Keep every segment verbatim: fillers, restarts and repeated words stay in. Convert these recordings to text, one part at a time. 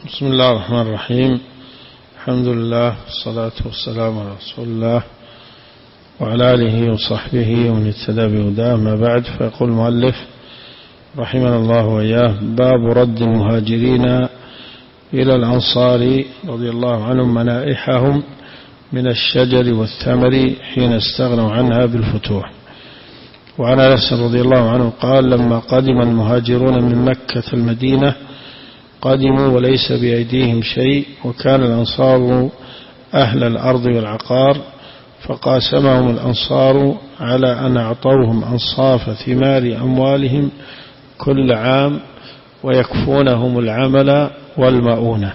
بسم الله الرحمن الرحيم. الحمد لله والصلاة والسلام على رسول الله وعلى آله وصحبه ومن اهتدى بهداه، ما بعد. فيقول المؤلف رحمنا الله وإياه: باب رد المهاجرين إلى الأنصار رضي الله عنهم منائحهم من الشجر والثمر حين استغنوا عنها بالفتوح. وعن أنس رضي الله عنه قال: لما قدم المهاجرون من مكة المدينة قدموا وليس بأيديهم شيء، وكان الأنصار أهل الأرض والعقار، فقاسمهم الأنصار على أن أعطوهم أنصاف ثمار أموالهم كل عام ويكفونهم العمل والمؤونة.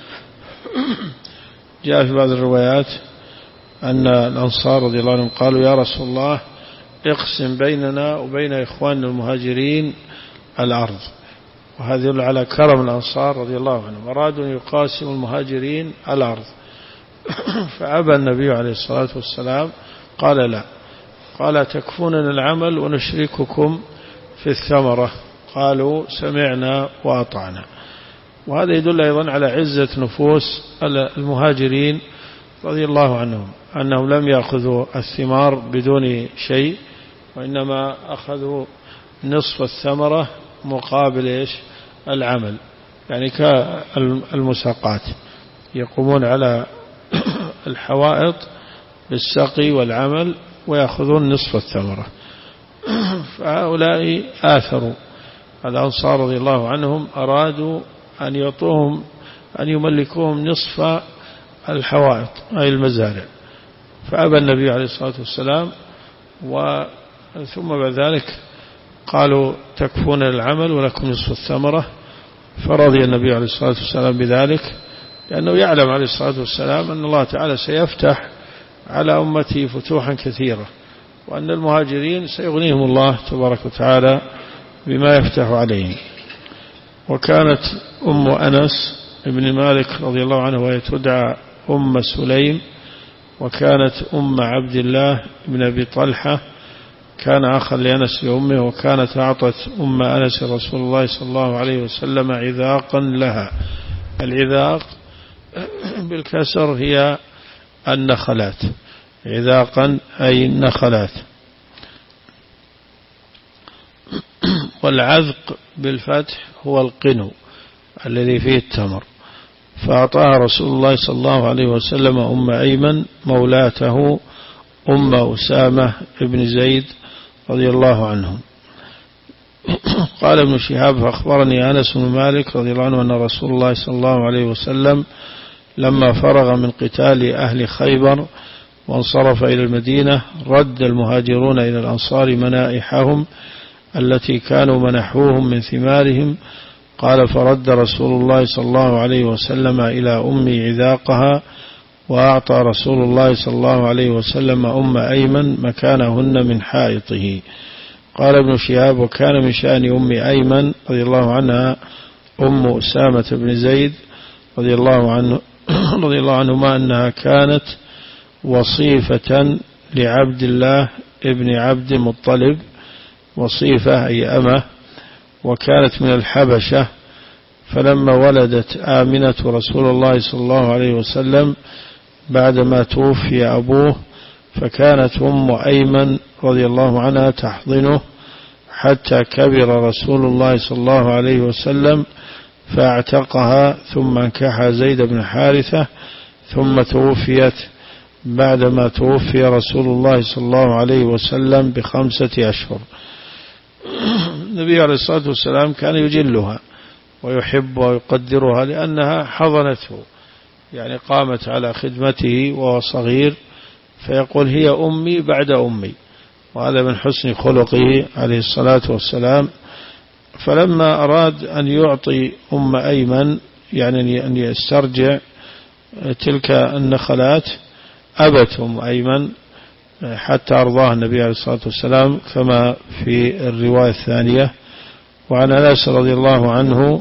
جاء في بعض الروايات أن الأنصار رضي الله عنهم قالوا: يا رسول الله، اقسم بيننا وبين إخواننا المهاجرين الأرض. وهذا يدل على كرم الأنصار رضي الله عنهم، أرادوا أن يقاسموا المهاجرين الأرض فأبى النبي عليه الصلاة والسلام، قال: لا، قال: تكفوننا العمل ونشرككم في الثمرة. قالوا: سمعنا وأطعنا. وهذا يدل أيضا على عزة نفوس المهاجرين رضي الله عنهم، أنهم لم يأخذوا الثمار بدون شيء، وإنما أخذوا نصف الثمرة مقابل إيش؟ العمل، يعني كالمساقات، يقومون على الحوائط بالسقي والعمل ويأخذون نصف الثمرة. فهؤلاء آثروا الأنصار رضي الله عنهم، أرادوا أن يعطوهم أن يملكوهم نصف الحوائط أي المزارع، فأبى النبي عليه الصلاة والسلام. وثم بعد ذلك قالوا: تكفون العمل ولكم نصف الثمرة. فرضي النبي عليه الصلاة والسلام بذلك، لأنه يعلم عليه الصلاة والسلام أن الله تعالى سيفتح على أمته فتوحا كثيرة، وأن المهاجرين سيغنيهم الله تبارك وتعالى بما يفتح عليهم. وكانت أم أنس ابن مالك رضي الله عنه وهي تدعى أم سليم، وكانت أم عبد الله بن أبي طلحة، كان أخا لأنس لأمه، وكانت أعطت أم أنس رسول الله صلى الله عليه وسلم عذاقا لها. العذاق بالكسر هي النخلات، عذاقا أي النخلات، والعذق بالفتح هو القنو الذي فيه التمر. فأعطاها رسول الله صلى الله عليه وسلم أم أيمن مولاته أم أسامة بن زيد رضي الله عنهم. قال ابن شهاب: فأخبرني أنس بن مالك رضي الله عنه أن رسول الله صلى الله عليه وسلم لما فرغ من قتال أهل خيبر وانصرف إلى المدينة رد المهاجرون إلى الأنصار منائحهم التي كانوا منحوهم من ثمارهم. قال: فرد رسول الله صلى الله عليه وسلم إلى أمي عذاقها، وأعطى رسول الله صلى الله عليه وسلم أم أيمن مكانهن من حائطه. قال ابن شهاب: وكان من شأن أم أيمن رضي الله عنها أم أسامة بن زيد رضي الله عنه رضي الله عنهما أنها كانت وصيفة لعبد الله ابن عبد المطلب، وصيفة أي أمة، وكانت من الحبشة. فلما ولدت آمنة رسول الله صلى الله عليه وسلم بعدما توفي أبوه، فكانت أم أيمن رضي الله عنها تحضنه حتى كبر رسول الله صلى الله عليه وسلم فاعتقها، ثم انكح زيد بن حارثة، ثم توفيت بعدما توفي رسول الله صلى الله عليه وسلم بخمسة أشهر. النبي عليه الصلاة والسلام كان يجلها ويحب ويقدرها لأنها حضنته، يعني قامت على خدمته وهو صغير، فيقول: هي أمي بعد أمي، وهذا من حسن خلقه عليه الصلاة والسلام. فلما أراد أن يعطي أم أيمن، يعني أن يسترجع تلك النخلات، أبت أم أيمن حتى أرضاها النبي عليه الصلاة والسلام كما في الرواية الثانية. وعن أنس رضي الله عنه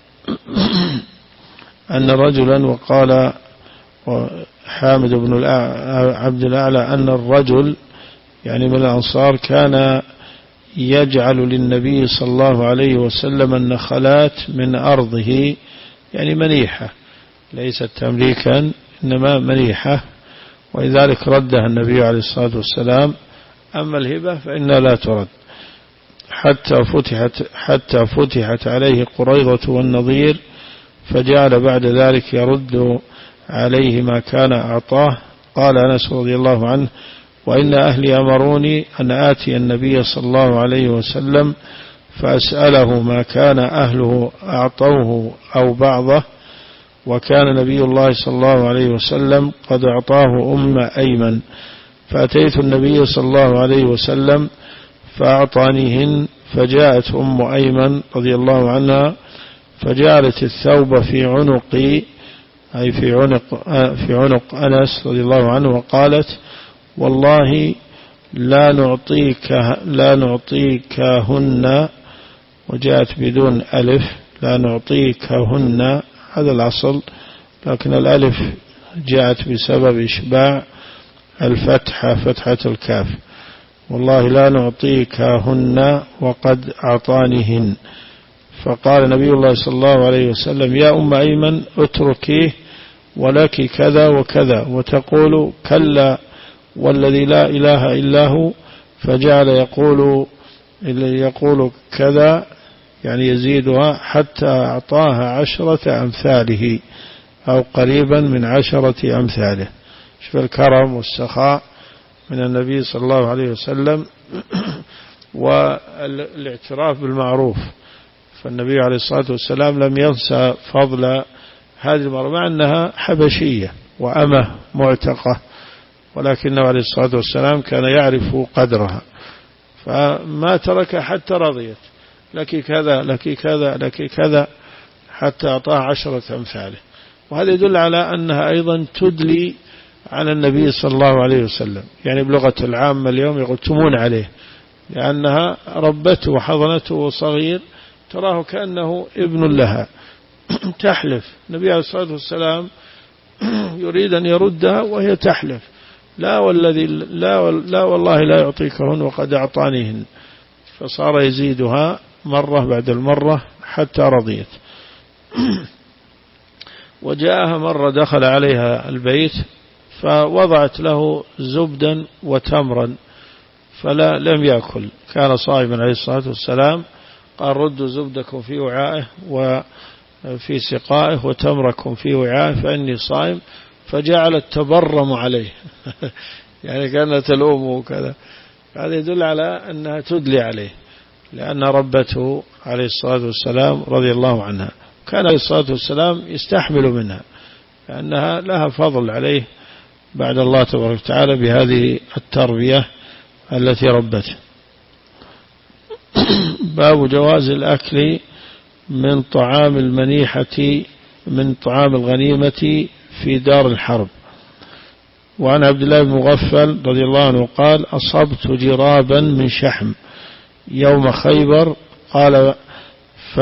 أن رجلا، وقال حامد بن عبد الأعلى أن الرجل يعني من الأنصار كان يجعل للنبي صلى الله عليه وسلم النخلات من أرضه يعني منيحة، ليست تمليكا إنما منيحة، ولذلك ردها النبي عليه الصلاة والسلام. أما الهبة فإنها لا ترد حتى فتحت, حتى فتحت عليه قريظة والنضير، فجعل بعد ذلك يرد عليه ما كان أعطاه. قال أنس رضي الله عنه: وإن أهلي أمروني أن آتي النبي صلى الله عليه وسلم فأسأله ما كان أهله أعطوه أو بعضه، وكان نبي الله صلى الله عليه وسلم قد أعطاه أم أيمن، فأتيت النبي صلى الله عليه وسلم فأعطانيهن، فجاءت أم أيمن رضي الله عنها فجعلت الثوب في عنقي، أي في عنق, في عنق أنس رضي الله عنه، وقالت: والله لا نعطيك لا نعطيكهن، وجاءت بدون ألف، لا نعطيكهن، هذا الأصل، لكن الألف جاءت بسبب إشباع الفتحة، فتحة الكاف، والله لا نعطيكهن وقد أعطانيهن. فقال نبي الله صلى الله عليه وسلم: يا أم أيمن اتركيه، ولك كذا وكذا، وتقول كلا والذي لا إله إلا هو، فجعل يقول يقول كذا، يعني يزيدها حتى أعطاها عشرة أمثاله أو قريبا من عشرة أمثاله. شوف الكرم والسخاء من النبي صلى الله عليه وسلم والاعتراف بالمعروف. فالنبي عليه الصلاة والسلام لم ينسى فضل هذه المرأة، مع أنها حبشية وأمة معتقة، ولكنه عليه الصلاة والسلام كان يعرف قدرها، فما ترك حتى رضيت، لك كذا لك كذا لك كذا، حتى أعطاها عشرة أمثاله. وهذا يدل على أنها أيضا تدلي على النبي صلى الله عليه وسلم، يعني بلغة العامة اليوم يقول تمون عليه، لأنها ربته وحضنته وصغير، تراه كأنه ابن لها. تحلف النبي عليه الصلاة والسلام يريد أن يردها وهي تحلف: لا والذي لا, لا والله لا يعطيكهن وقد أعطانيهن. فصار يزيدها مرة بعد المرة حتى رضيت. وجاءها مرة دخل عليها البيت فوضعت له زبدا وتمرا فلا لم يأكل، كان صائما عليه الصلاة والسلام، قال: ردوا زبدكم في وعائه وفي سقائه وتمركم في وعائه فإني صائم، فجعلت تبرم عليه يعني كانت تلومه وكذا. هذا يدل على أنها تدلي عليه، لأن ربته عليه الصلاة والسلام رضي الله عنها، كان عليه الصلاة والسلام يستحمل منها، لأنها لها فضل عليه بعد الله تبارك وتعالى بهذه التربية التي ربته. باب جواز الأكل من طعام المنيحة من طعام الغنيمة في دار الحرب. وعن عبد الله بن مغفل رضي الله عنه قال: أصبت جرابا من شحم يوم خيبر، قال ف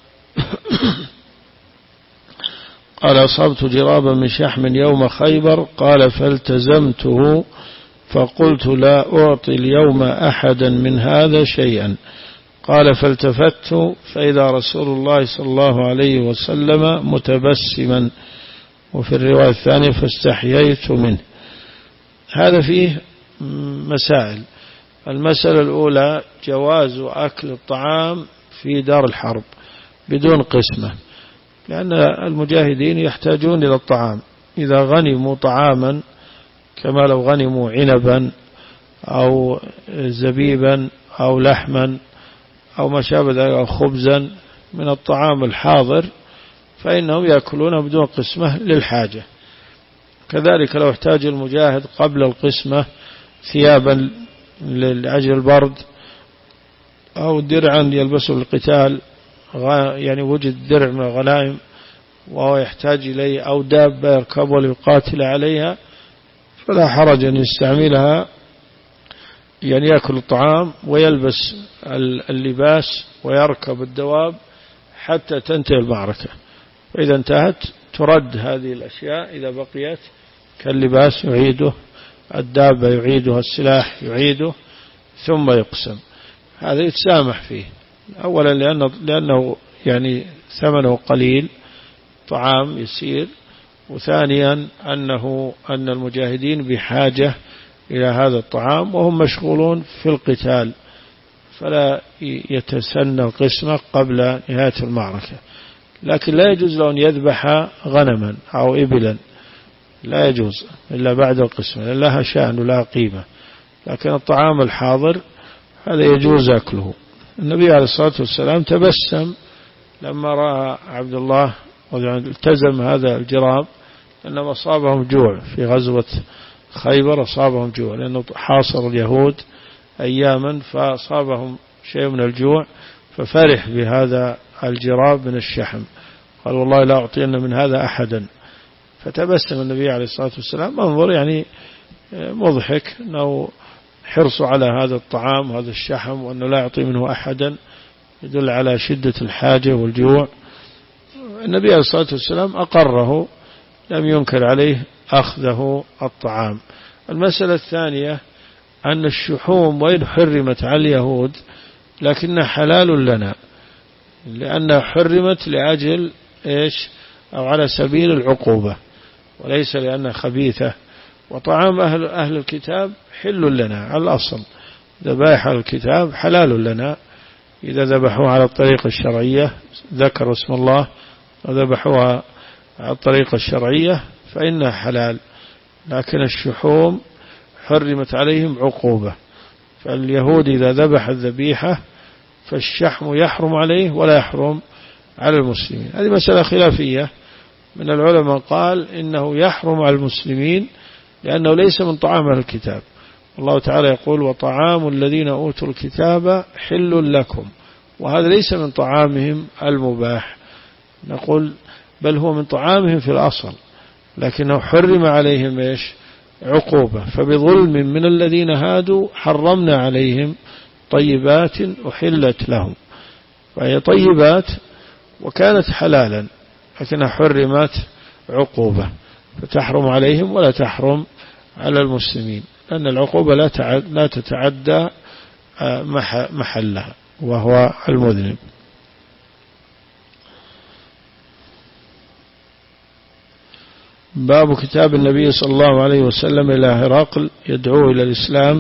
قال أصبت جرابا من شحم يوم خيبر، قال فالتزمته فقلت: لا أعطي اليوم أحدا من هذا شيئا. قال فالتفت فإذا رسول الله صلى الله عليه وسلم متبسما، وفي الرواية الثانية فاستحييت منه. هذا فيه مسائل. المسألة الأولى: جواز أكل الطعام في دار الحرب بدون قسمة، لأن المجاهدين يحتاجون إلى الطعام، إذا غنموا طعاما كما لو غنموا عنبا أو زبيبا أو لحما أو ما شابه ذلك أو خبزا من الطعام الحاضر، فإنهم يأكلون بدون قسمة للحاجة. كذلك لو احتاج المجاهد قبل القسمة ثيابا لأجل البرد أو درعا يلبسه للقتال، يعني وجد درع من الغنائم وهو يحتاج إليه، أو دابة يركب وليقاتل عليها، فلا حرج أن يستعملها، يعني يأكل الطعام ويلبس اللباس ويركب الدواب حتى تنتهي المعركة. فإذا انتهت ترد هذه الأشياء إذا بقيت، كاللباس يعيده، الدابة يعيدها، السلاح يعيده، ثم يقسم. هذا يتسامح فيه، أولا لأنه, لأنه يعني ثمنه قليل، الطعام يسير، وثانيا أنه أن المجاهدين بحاجة إلى هذا الطعام وهم مشغولون في القتال، فلا يتسنى القسمة قبل نهاية المعركة. لكن لا يجوز له أن يذبح غنما أو إبلا، لا يجوز إلا بعد القسمة، لأن لها شأن ولها قيمة. لكن الطعام الحاضر هذا يجوز أكله. النبي عليه الصلاة والسلام تبسم لما رأى عبد الله التزم هذا الجراب، أنما أصابهم جوع في غزوة خيبر، أصابهم جوع لأنه حاصر اليهود أياما فأصابهم شيء من الجوع، ففرح بهذا الجراب من الشحم، قال والله لا أعطين من هذا أحدا. فتبسم النبي عليه الصلاة والسلام منظر يعني مضحك، أنه حرصوا على هذا الطعام وهذا الشحم وأنه لا يعطي منه أحدا، يدل على شدة الحاجة والجوع. النبي عليه الصلاة والسلام أقره، لم ينكر عليه أخذه الطعام. المسألة الثانية أن الشحوم وإن حرمت على اليهود لكنها حلال لنا، لأنها حرمت لأجل إيش أو على سبيل العقوبة وليس لأنها خبيثة. وطعام أهل, أهل الكتاب حل لنا على الأصل، ذبائح الكتاب حلال لنا إذا ذبحوها على الطريقة الشرعية، ذكروا اسم الله وذبحوها على الطريقة الشرعية فإنها حلال. لكن الشحوم حرمت عليهم عقوبة، فاليهود إذا ذبح الذبيحة فالشحم يحرم عليه ولا يحرم على المسلمين. هذه مسألة خلافية، من العلماء قال إنه يحرم على المسلمين لأنه ليس من طعام أهل الكتاب. الله تعالى يقول وطعام الذين أوتوا الكتاب حل لكم، وهذا ليس من طعامهم المباح، نقول بل هو من طعامهم في الأصل، لكنه حرم عليهم إيش عقوبة. فبظلم من الذين هادوا حرمنا عليهم طيبات أحلت لهم، فهي طيبات وكانت حلالا لكنها حرمت عقوبة، فتحرم عليهم ولا تحرم على المسلمين، لأن العقوبة لا تتعدى محلها وهو المذنب. باب كتاب النبي صلى الله عليه وسلم إلى هرقل يدعو إلى الإسلام.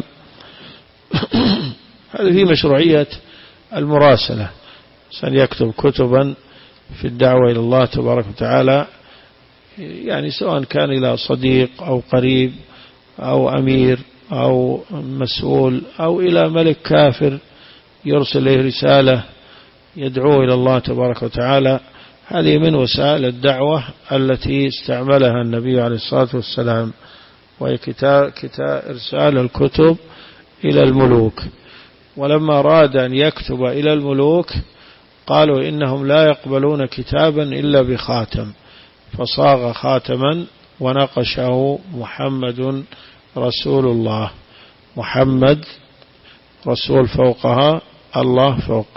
هذا في مشروعية المراسلة، سيكتب كتبا في الدعوة إلى الله تبارك وتعالى، يعني سواء كان إلى صديق أو قريب أو أمير أو مسؤول أو إلى ملك كافر يرسل له رسالة يدعو إلى الله تبارك وتعالى. هذه من وسائل الدعوة التي استعملها النبي عليه الصلاة والسلام، وهي كتاب إرسال الكتب إلى الملوك. ولما أراد أن يكتب إلى الملوك قالوا إنهم لا يقبلون كتابا إلا بخاتم، فصاغ خاتما ونقشه محمد رسول الله، محمد رسول فوقها الله فوق،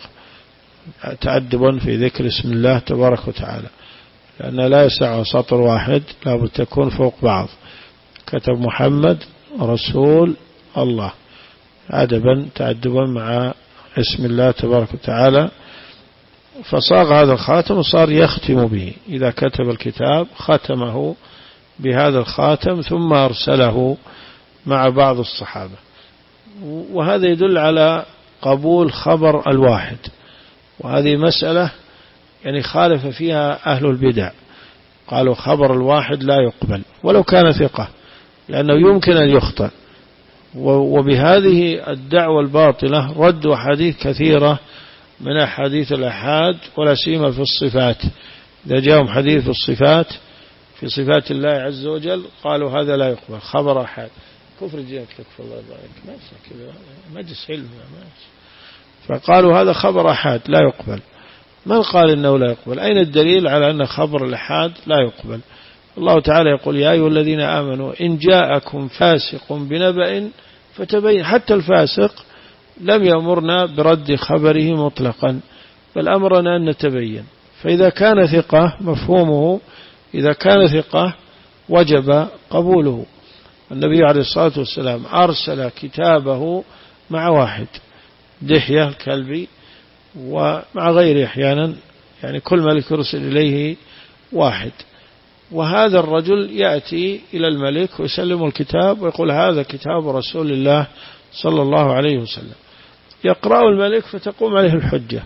تأدبا في ذكر اسم الله تبارك وتعالى، لأن لا يسع سطر واحد، لابد تكون فوق بعض. كتب محمد رسول الله أدبا تأدبا مع اسم الله تبارك وتعالى، فصاغ هذا الخاتم وصار يختم به، إذا كتب الكتاب ختمه بهذا الخاتم ثم أرسله مع بعض الصحابة. وهذا يدل على قبول خبر الواحد، وهذه مسألة يعني خالف فيها أهل البدع، قالوا خبر الواحد لا يقبل ولو كان ثقة، لأنه يمكن أن يخطئ. وبهذه الدعوة الباطلة ردوا حديث كثيرة من أحاديث الأحاد، ولا سيما في الصفات. إذا جاءهم حديث في الصفات في صفات الله عز وجل قالوا هذا لا يقبل، خبر أحد. كفر جيك لك الله يبارك، مجلس علم، فقالوا هذا خبر أحد لا يقبل. من قال إنه لا يقبل؟ أين الدليل على أن خبر الأحاد لا يقبل؟ الله تعالى يقول يا أيها الذين آمنوا إن جاءكم فاسق بنبأ فتبين. حتى الفاسق لم يأمرنا برد خبره مطلقا، بل أمرنا أن نتبين. فإذا كان ثقة مفهومه إذا كان ثقة وجب قبوله. النبي عليه الصلاة والسلام أرسل كتابه مع واحد، دحية الكلبي، ومع غيره أحيانا، يعني كل ملك يرسل إليه واحد، وهذا الرجل يأتي إلى الملك ويسلم الكتاب ويقول هذا كتاب رسول الله صلى الله عليه وسلم، يقرأ الملك فتقوم عليه الحجة.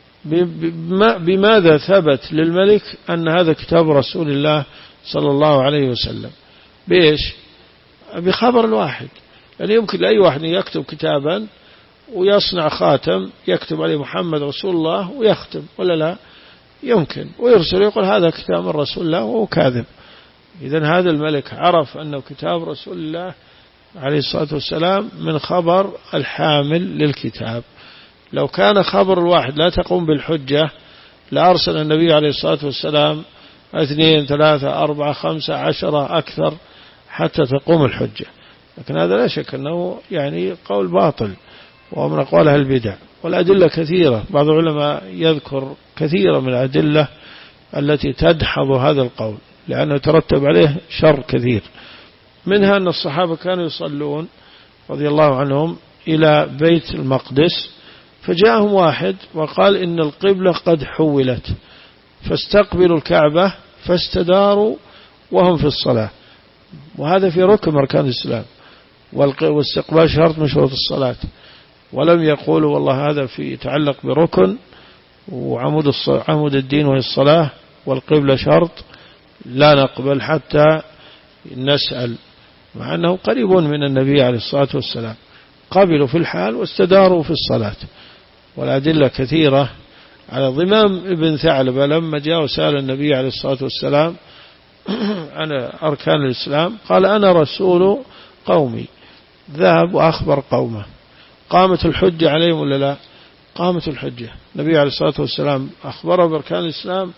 بماذا ثبت للملك أن هذا كتاب رسول الله صلى الله عليه وسلم؟ بإيش؟ بخبر الواحد. يعني يمكن لأي واحد يكتب كتابا ويصنع خاتم يكتب عليه محمد رسول الله ويختم، ولا لا؟ يمكن، ويرسل يقول هذا كتاب من رسول الله وهو كاذب. إذن هذا الملك عرف أنه كتاب رسول الله عليه الصلاة والسلام من خبر الحامل للكتاب. لو كان خبر الواحد لا تقوم بالحجة لأرسل النبي عليه الصلاة والسلام اثنين ثلاثة أربعة خمسة عشرة أكثر حتى تقوم الحجة، لكن هذا لا شك أنه يعني قول باطل ومن أقوالها البدع. والأدلة كثيرة، بعض العلماء يذكر كثيرا من الأدلة التي تدحض هذا القول لأنه ترتب عليه شر كثير. منها أن الصحابة كانوا يصلون رضي الله عنهم إلى بيت المقدس، فجاءهم واحد وقال إن القبلة قد حولت فاستقبلوا الكعبة فاستداروا وهم في الصلاة، وهذا في ركن أركان الإسلام، والاستقبال شرط من شروط الصلاة، ولم يقولوا والله هذا في يتعلق بركن وعمود عمود الدين وهي الصلاة والقبلة شرط لا نقبل حتى نسأل، مع أنه قريب من النبي عليه الصلاة والسلام. قبلوا في الحال واستداروا في الصلاة. والأدلة كثيرة على ضمام ابن ثعلبة لما جاء وسأل النبي عليه الصلاة والسلام عن أركان الإسلام قال أنا رسول قومي، ذهب وأخبر قومه. قامت الحجة عليهم ولا لا؟ قامت الحجة. النبي عليه الصلاة والسلام أخبره بأركان الإسلام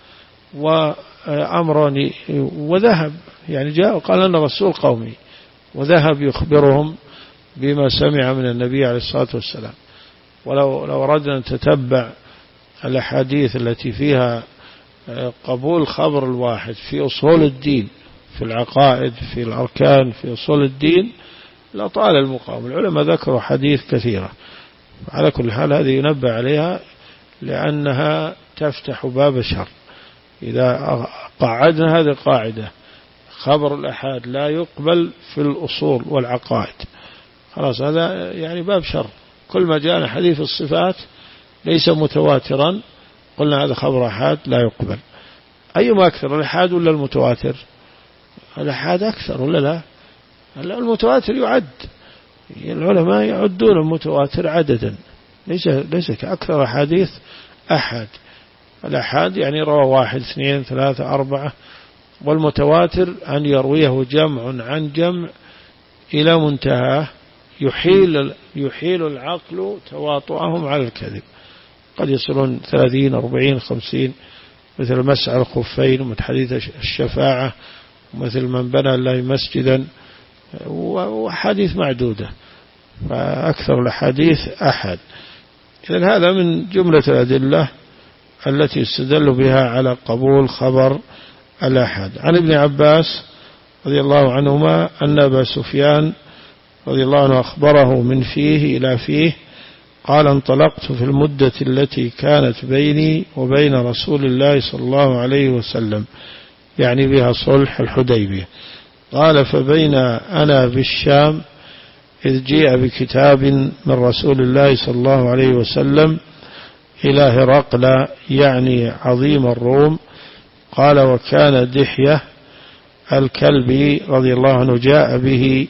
وأمرني وذهب، يعني جاء وقال أنا رسول قومي، وذهب يخبرهم بما سمع من النبي عليه الصلاة والسلام. ولو لو أردنا أن نتتبع الأحاديث التي فيها قبول خبر الواحد في أصول الدين، في العقائد، في الأركان، في أصول الدين، لطال المقام. العلماء ذكروا حديث كثيرة. على كل حال هذه ينبه عليها لأنها تفتح باب الشر. إذا قعدنا هذه قاعدة خبر الأحاد لا يقبل في الأصول والعقائد، خلاص هذا يعني باب شر. كل ما جاءنا حديث الصفات ليس متواترا قلنا هذا خبر أحاد لا يقبل. أيما أكثر، الأحاد ولا المتواتر؟ الأحاد أكثر ولا لا؟ المتواتر يعد، العلماء يعدون المتواتر عددا، ليس ليس كأكثر أحاديث أحد. الأحاد يعني روى واحد اثنين ثلاثة أربعة، والمتواتر أن يرويه جمع عن جمع إلى منتهى يحيل يحيل العقل تواطؤهم على الكذب. قد يصلون ثلاثين أربعين خمسين، مثل مسح الخفين ومثل حديث الشفاعة ومثل من بنى الله مسجدا، وحديث معدودة، فأكثر الحديث أحد. إذن هذا من جملة الأدلة التي استدل بها على قبول خبر الأحد. عن ابن عباس رضي الله عنهما أن أبا سفيان رضي الله عنه أخبره من فيه إلى فيه قال انطلقت في المدة التي كانت بيني وبين رسول الله صلى الله عليه وسلم، يعني بها صلح الحديبية. قال فبين أنا بالشام إذ جيء بكتاب من رسول الله صلى الله عليه وسلم إلى هرقل، يعني عظيم الروم. قال وكان دحية الكلبي رضي الله عنه جاء به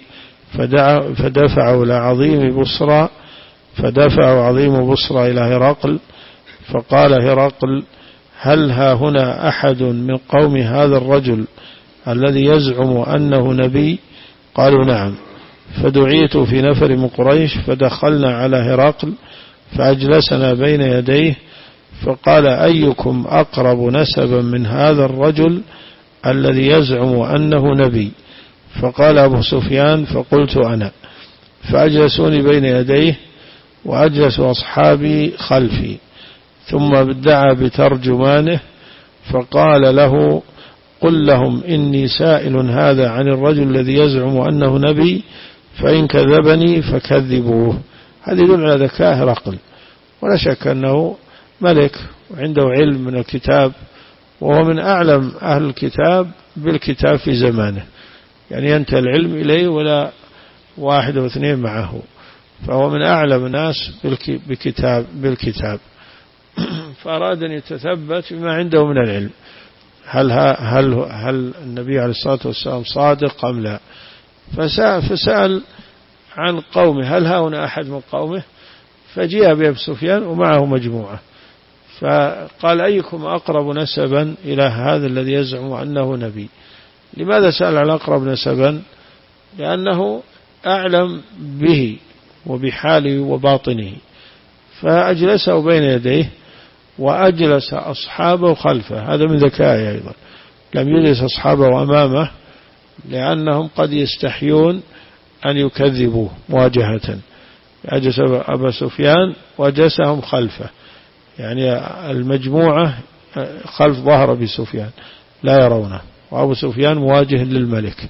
فدفعوا إلى عظيم بصرى فدفعوا عظيم بصرى إلى هرقل، فقال هرقل هل ها هنا أحد من قوم هذا الرجل الذي يزعم أنه نبي؟ قالوا نعم. فدعيت في نفر من قريش فدخلنا على هرقل فأجلسنا بين يديه فقال أيكم أقرب نسبا من هذا الرجل الذي يزعم أنه نبي؟ فقال أبو سفيان فقلت أنا. فأجلسوني بين يديه وأجلس أصحابي خلفي، ثم دعا بترجمانه فقال له قل لهم إني سائل هذا عن الرجل الذي يزعم أنه نبي، فإن كذبني فكذبوه. هذا يدل على ذكاء هرقل، ولا شك أنه ملك وعنده علم من الكتاب وهو من أعلم أهل الكتاب بالكتاب في زمانه، يعني ينتهي العلم إليه ولا واحد أو اثنين معه، فهو من أعلم الناس بالكتاب بالكتاب فأراد أن يتثبت بما عنده من العلم، هل هل هل النبي عليه الصلاة والسلام صادق أم لا؟ فسأل عن قومه، هل هؤلاء أحد من قومه؟ فجاء بأبي سفيان ومعه مجموعة، فقال أيكم أقرب نسبا إلى هذا الذي يزعم أنه نبي؟ لماذا سأل عن أقرب نسبا؟ لأنه أعلم به وبحاله وباطنه، فأجلسه بين يديه وأجلس أصحابه خلفه، هذا من ذكائه أيضا، لم يجلس أصحابه أمامه لأنهم قد يستحيون أن يكذبوه مواجهة، أجلس أبا سفيان وجلسهم خلفه، يعني المجموعة خلف ظهر أبي سفيان لا يرونه، وأبو سفيان مواجه للملك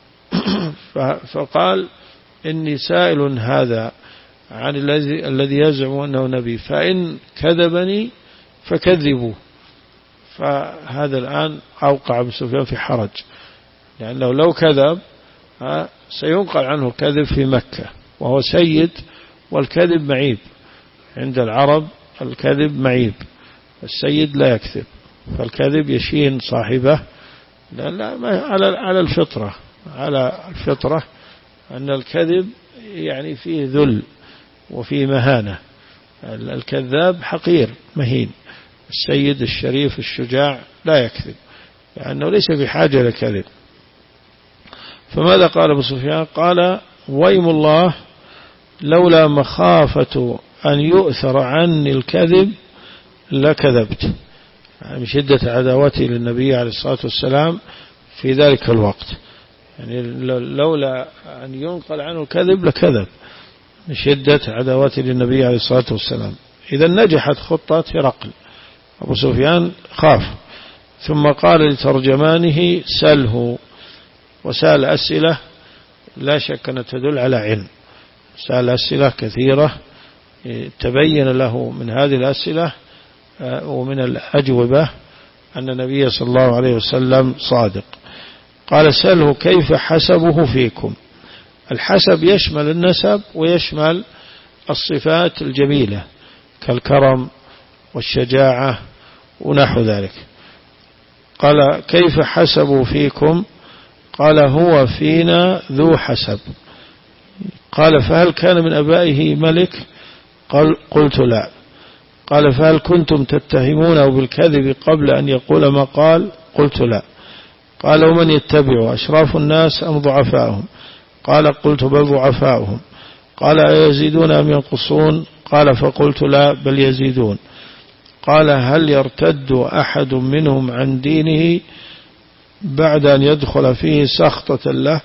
فقال إني سائل هذا عن الذي الذي يزعم أنه نبي، فإن كذبني فكذبوه. فهذا الآن أوقع أبو سفيان في حرج، لأنه لو كذب سينقل عنه كذب في مكة، وهو سيد، والكذب معيب عند العرب، الكذب معيب، السيد لا يكذب، فالكذب يشين صاحبه على على الفطرة على الفطرة أن الكذب يعني فيه ذل وفيه مهانة، الكذاب حقير مهين، السيد الشريف الشجاع لا يكذب لأنه ليس بحاجة لكذب. فماذا قال أبو سفيان؟ قال ويم الله لولا مخافة أن يؤثر عني الكذب لكذبت، من شدة عداوتي للنبي عليه الصلاة والسلام في ذلك الوقت، يعني لولا أن ينقل عنه الكذب لكذب من شدة عداوتي للنبي عليه الصلاة والسلام. إذا نجحت خطة هرقل، أبو سفيان خاف، ثم قال لترجمانه سله، وسأل أسئلة لا شك أن تدل على علم، سأل أسئلة كثيرة تبين له من هذه الأسئلة ومن الأجوبة أن النبي صلى الله عليه وسلم صادق. قال سأله كيف حسبه فيكم؟ الحسب يشمل النسب ويشمل الصفات الجميلة كالكرم والشجاعة ونحو ذلك. قال كيف حسبوا فيكم؟ قال هو فينا ذو حسب. قال فهل كان من أبائه ملك؟ قال قلت لا. قال فهل كنتم تتهمونه بالكذب قبل أن يقول ما قال؟ قلت لا. قال ومن يتبع أشراف الناس أم ضعفاؤهم؟ قال قلت بل ضعفاؤهم. قال أيزيدون أم ينقصون؟ قال فقلت لا بل يزيدون. قال هل يرتد أحد منهم عن دينه بعد أن يدخل فيه سخطة له؟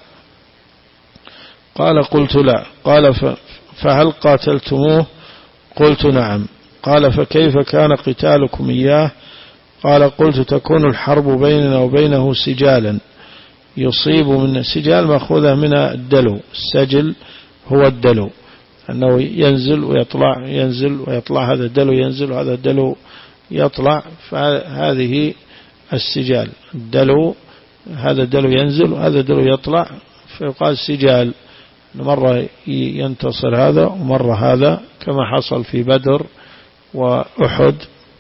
قال قلت لا. قال فهل قاتلتموه؟ قلت نعم. قال فكيف كان قتالكم إياه؟ قال قلت تكون الحرب بيننا وبينه سجالا يصيب من السجال مأخوذة من الدلو، السجل هو الدلو، أنه ينزل ويطلع ينزل ويطلع، هذا الدلو ينزل وهذا الدلو يطلع، فهذه السجال، الدلو هذا الدلو ينزل وهذا الدلو يطلع، فيقال سجال، مرة ينتصر هذا ومرة هذا كما حصل في بدر وأحد،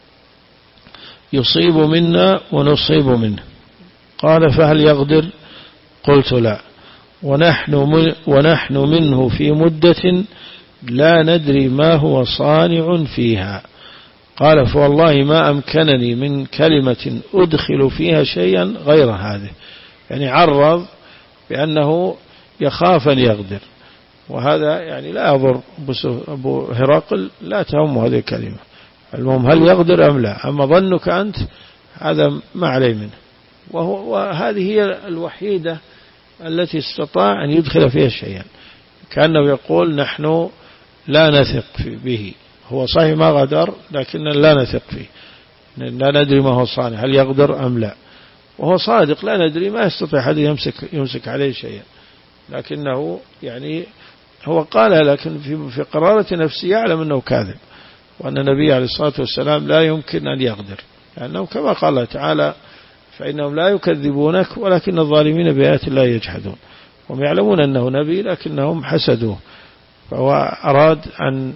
يصيب منا ونصيب منه. قال فهل يغدر؟ قلت لا. ونحن, من ونحن منه في مدة لا ندري ما هو صانع فيها. قال فوالله ما أمكنني من كلمة أدخل فيها شيئا غير هذه، يعني عرض بأنه يخاف أن يغدر، وهذا يعني لا يضر أبو هرقل، لا تهم هذه الكلمة، المهم هل يغدر أم لا، أما ظنك أنت هذا ما عليه منه. وهو وهذه هي الوحيدة التي استطاع أن يدخل فيها شيئا، كأنه يقول نحن لا نثق به، هو صحيح ما غدر لكن لا نثق فيه، لا ندري ما هو صانع، هل يغدر أم لا، وهو صادق لا ندري، ما يستطيع أحد يمسك, يمسك عليه شيئا، لكنه يعني هو قال، لكن في, في قرارة نفسه يعلم أنه كاذب، وأن النبي عليه الصلاة والسلام لا يمكن أن يغدر، لأنه كما قال الله تعالى فإنهم لا يكذبونك ولكن الظالمين بآيات الله يجحدون، هم يعلمون أنه نبي لكنهم حسدوه، فهو أراد أن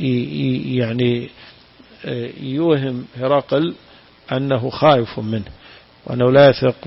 يعني يوهم هرقل أنه خائف منه وأنه لا يثق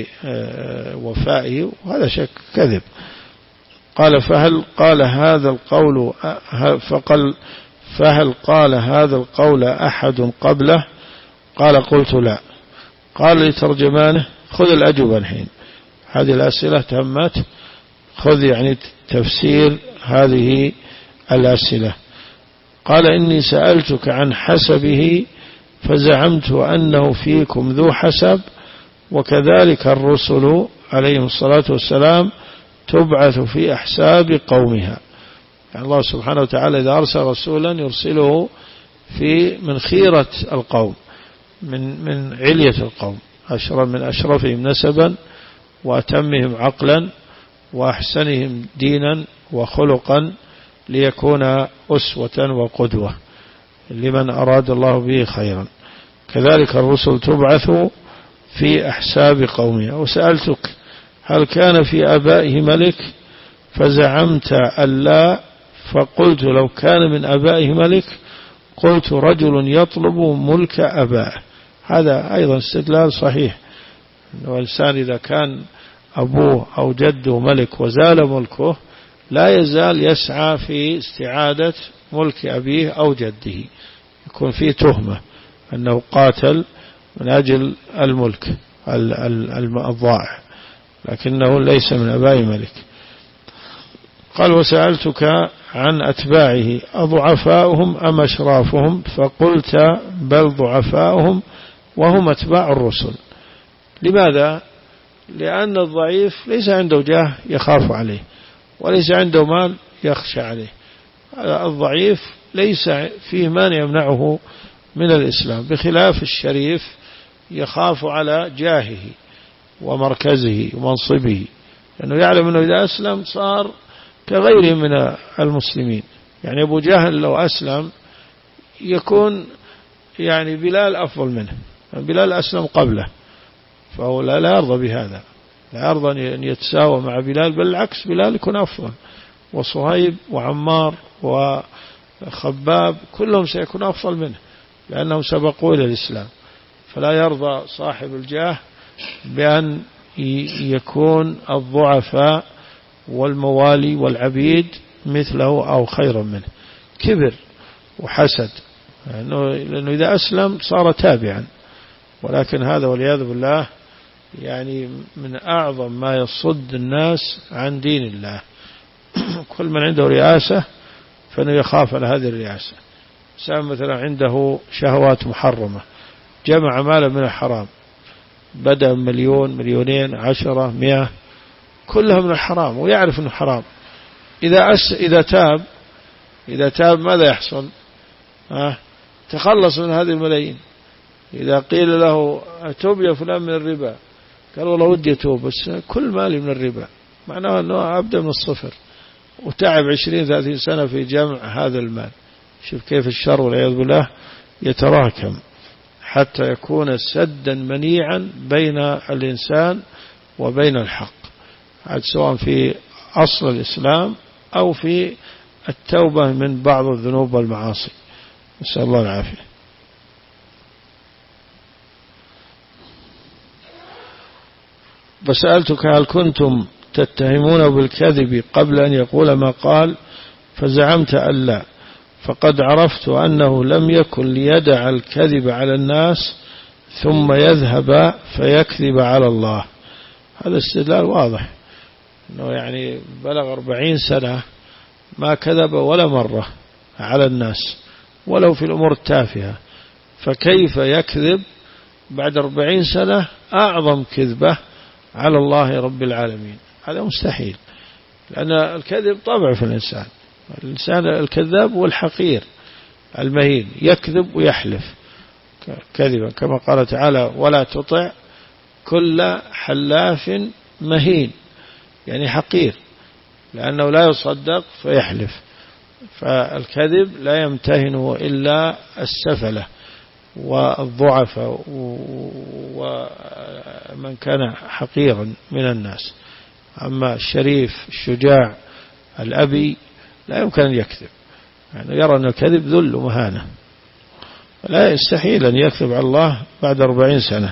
بوفائه، وهذا شك كذب. قال فهل قال هذا القول فقال فهل قال هذا القول أحد قبله؟ قال قلت لا. قال لترجمانه خذ الأجوبة الحين، هذه الأسئلة تهمت، خذ يعني تفسير هذه الأسئلة. قال إني سألتك عن حسبه فزعمت أنه فيكم ذو حسب، وكذلك الرسل عليهم الصلاة والسلام تبعث في أحساب قومها. يعني الله سبحانه وتعالى إذا أرسل رسولا يرسله في من خيرة القوم، من من علية القوم، أشرف من أشرفهم نسبا وأتمهم عقلا وأحسنهم دينا وخلقا، ليكون أسوة وقدوة لمن أراد الله به خيرا. كذلك الرسل تبعث في أحساب قومها. وسألتك هل كان في آبائه ملك؟ فزعمت ألا، فقلت لو كان من آبائه ملك قلت رجل يطلب ملك أبائه. هذا أيضا استدلال صحيح، أنه الإنسان إذا كان أبوه أو جده ملك وزال ملكه لا يزال يسعى في استعادة ملك أبيه أو جده، يكون فيه تهمة أنه قاتل من أجل الملك الضائع، لكنه ليس من أبائه ملك. قال وسألتك عن أتباعه أضعفاؤهم أم أشرافهم؟ فقلت بل ضعفاؤهم وهم أتباع الرسل. لماذا؟ لأن الضعيف ليس عنده جاه يخاف عليه، وليس عنده مال يخشى عليه. الضعيف ليس فيه ما يمنعه من الإسلام، بخلاف الشريف يخاف على جاهه ومركزه ومنصبه، لأنه يعلم أنه إذا أسلم صار كغيره من المسلمين. يعني أبو جهل لو أسلم يكون يعني بلال أفضل منه، بلال أسلم قبله، فهو لا يرضى بهذا، لا يرضى أن يتساوى مع بلال، بل العكس بلال يكون أفضل، وصهيب وعمار وخباب كلهم سيكون أفضل منه لأنهم سبقوا إلى الإسلام. فلا يرضى صاحب الجاه بأن يكون الضعفاء والموالي والعبيد مثله أو خيرا منه. كبر وحسد، لأنه إذا أسلم صار تابعا، ولكن هذا والعياذ بالله يعني من أعظم ما يصد الناس عن دين الله. كل من عنده رئاسة فإنه يخاف على هذه الرئاسة. سام مثلا عنده شهوات محرمة، جمع مالا من الحرام، بدأ مليون مليونين عشرة مئة كلها من الحرام ويعرف أنه حرام. إذا أس إذا تاب إذا تاب ماذا يحصل؟ ها؟ تخلص من هذه الملايين. إذا قيل له أتوب يا فلان من الربا، قال والله ودي أتوب بس كل مالي من الربا، معناه أنه أبدأ من الصفر، وتعب عشرين ثلاثين سنة في جمع هذا المال. شوف كيف الشر والعياذ بالله يتراكم حتى يكون سدا منيعا بين الإنسان وبين الحق، سواء في أصل الإسلام أو في التوبة من بعض الذنوب والمعاصي. نسأل الله العافية. فسألتك هل كنتم تتهمون بالكذب قبل أن يقول ما قال؟ فزعمت أن لا، فقد عرفت أنه لم يكن ليدع الكذب على الناس ثم يذهب فيكذب على الله. هذا استدلال واضح، أنه يعني بلغ أربعين سنة ما كذب ولا مرة على الناس ولو في الأمور التافهة، فكيف يكذب بعد أربعين سنة أعظم كذبة على الله رب العالمين؟ هذا مستحيل، لأن الكذب طبع في الإنسان. الإنسان الكذاب هو الحقير المهين، يكذب ويحلف كذبا، كما قال تعالى ولا تطع كل حلاف مهين، يعني حقير، لأنه لا يصدق فيحلف. فالكذب لا يمتهنه إلا السفلة، والضعفاء ومن كان حقيرا من الناس. أما الشريف الشجاع الأبي لا يمكن أن يكذب، يعني يرى أن الكذب ذل ومهانة، لا يستحيل أن يكذب على الله بعد أربعين سنة.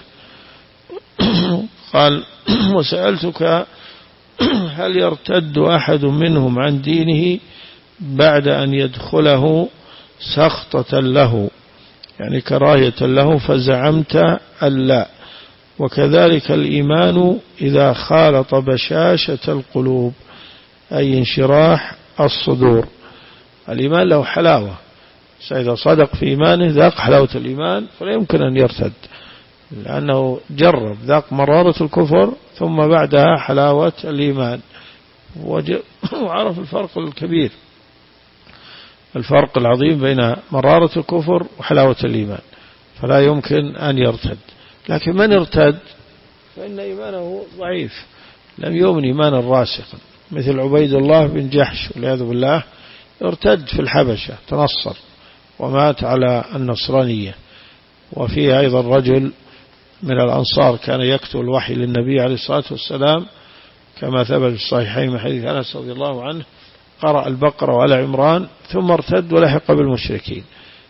قال وسألتك هل يرتد أحد منهم عن دينه بعد أن يدخله سخطة له، يعني كراهية له، فزعمت ألا، وكذلك الإيمان إذا خالط بشاشة القلوب أي انشراح الصدور. الإيمان له حلاوة، إذا صدق في إيمانه ذاق حلاوة الإيمان فلا يمكن أن يرتد، لأنه جرب ذاق مرارة الكفر ثم بعدها حلاوة الإيمان، وعرف الفرق الكبير، الفرق العظيم بين مرارة الكفر وحلاوة الإيمان، فلا يمكن أن يرتد. لكن من ارتد فإن إيمانه ضعيف، لم يؤمن إيمانا راسخا، مثل عبيد الله بن جحش والعياذ بالله، ارتد في الحبشة تنصر ومات على النصرانية. وفيه أيضا رجل من الأنصار كان يكتب الوحي للنبي عليه الصلاة والسلام كما ثبت في الصحيحين من حديث أنس رضي الله عنه، قرأ البقرة وآل عمران ثم ارتد ولحق بالمشركين.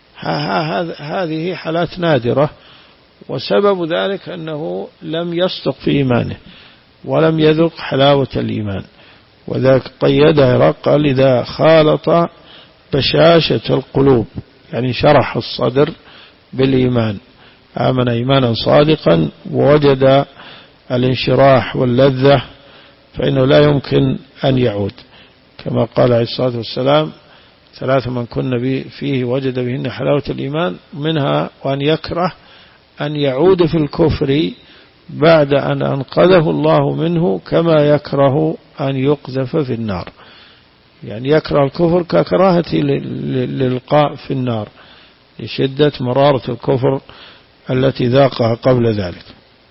هذه حالات نادرة، وسبب ذلك أنه لم يصدق في إيمانه ولم يذق حلاوة الإيمان، وذلك قيدها قال إذا خالط بشاشة القلوب، يعني شرح الصدر بالإيمان، آمن إيمانا صادقا ووجد الانشراح واللذة، فإنه لا يمكن أن يعود، كما قال عليه الصلاة والسلام ثلاث من كن فيه وجد بهن حلاوة الإيمان، منها وأن يكره أن يعود في الكفر بعد أن أنقذه الله منه، كما يكره أن يقذف في النار، يعني يكره الكفر ككراهة للقاء في النار لشدة مرارة الكفر التي ذاقها قبل ذلك.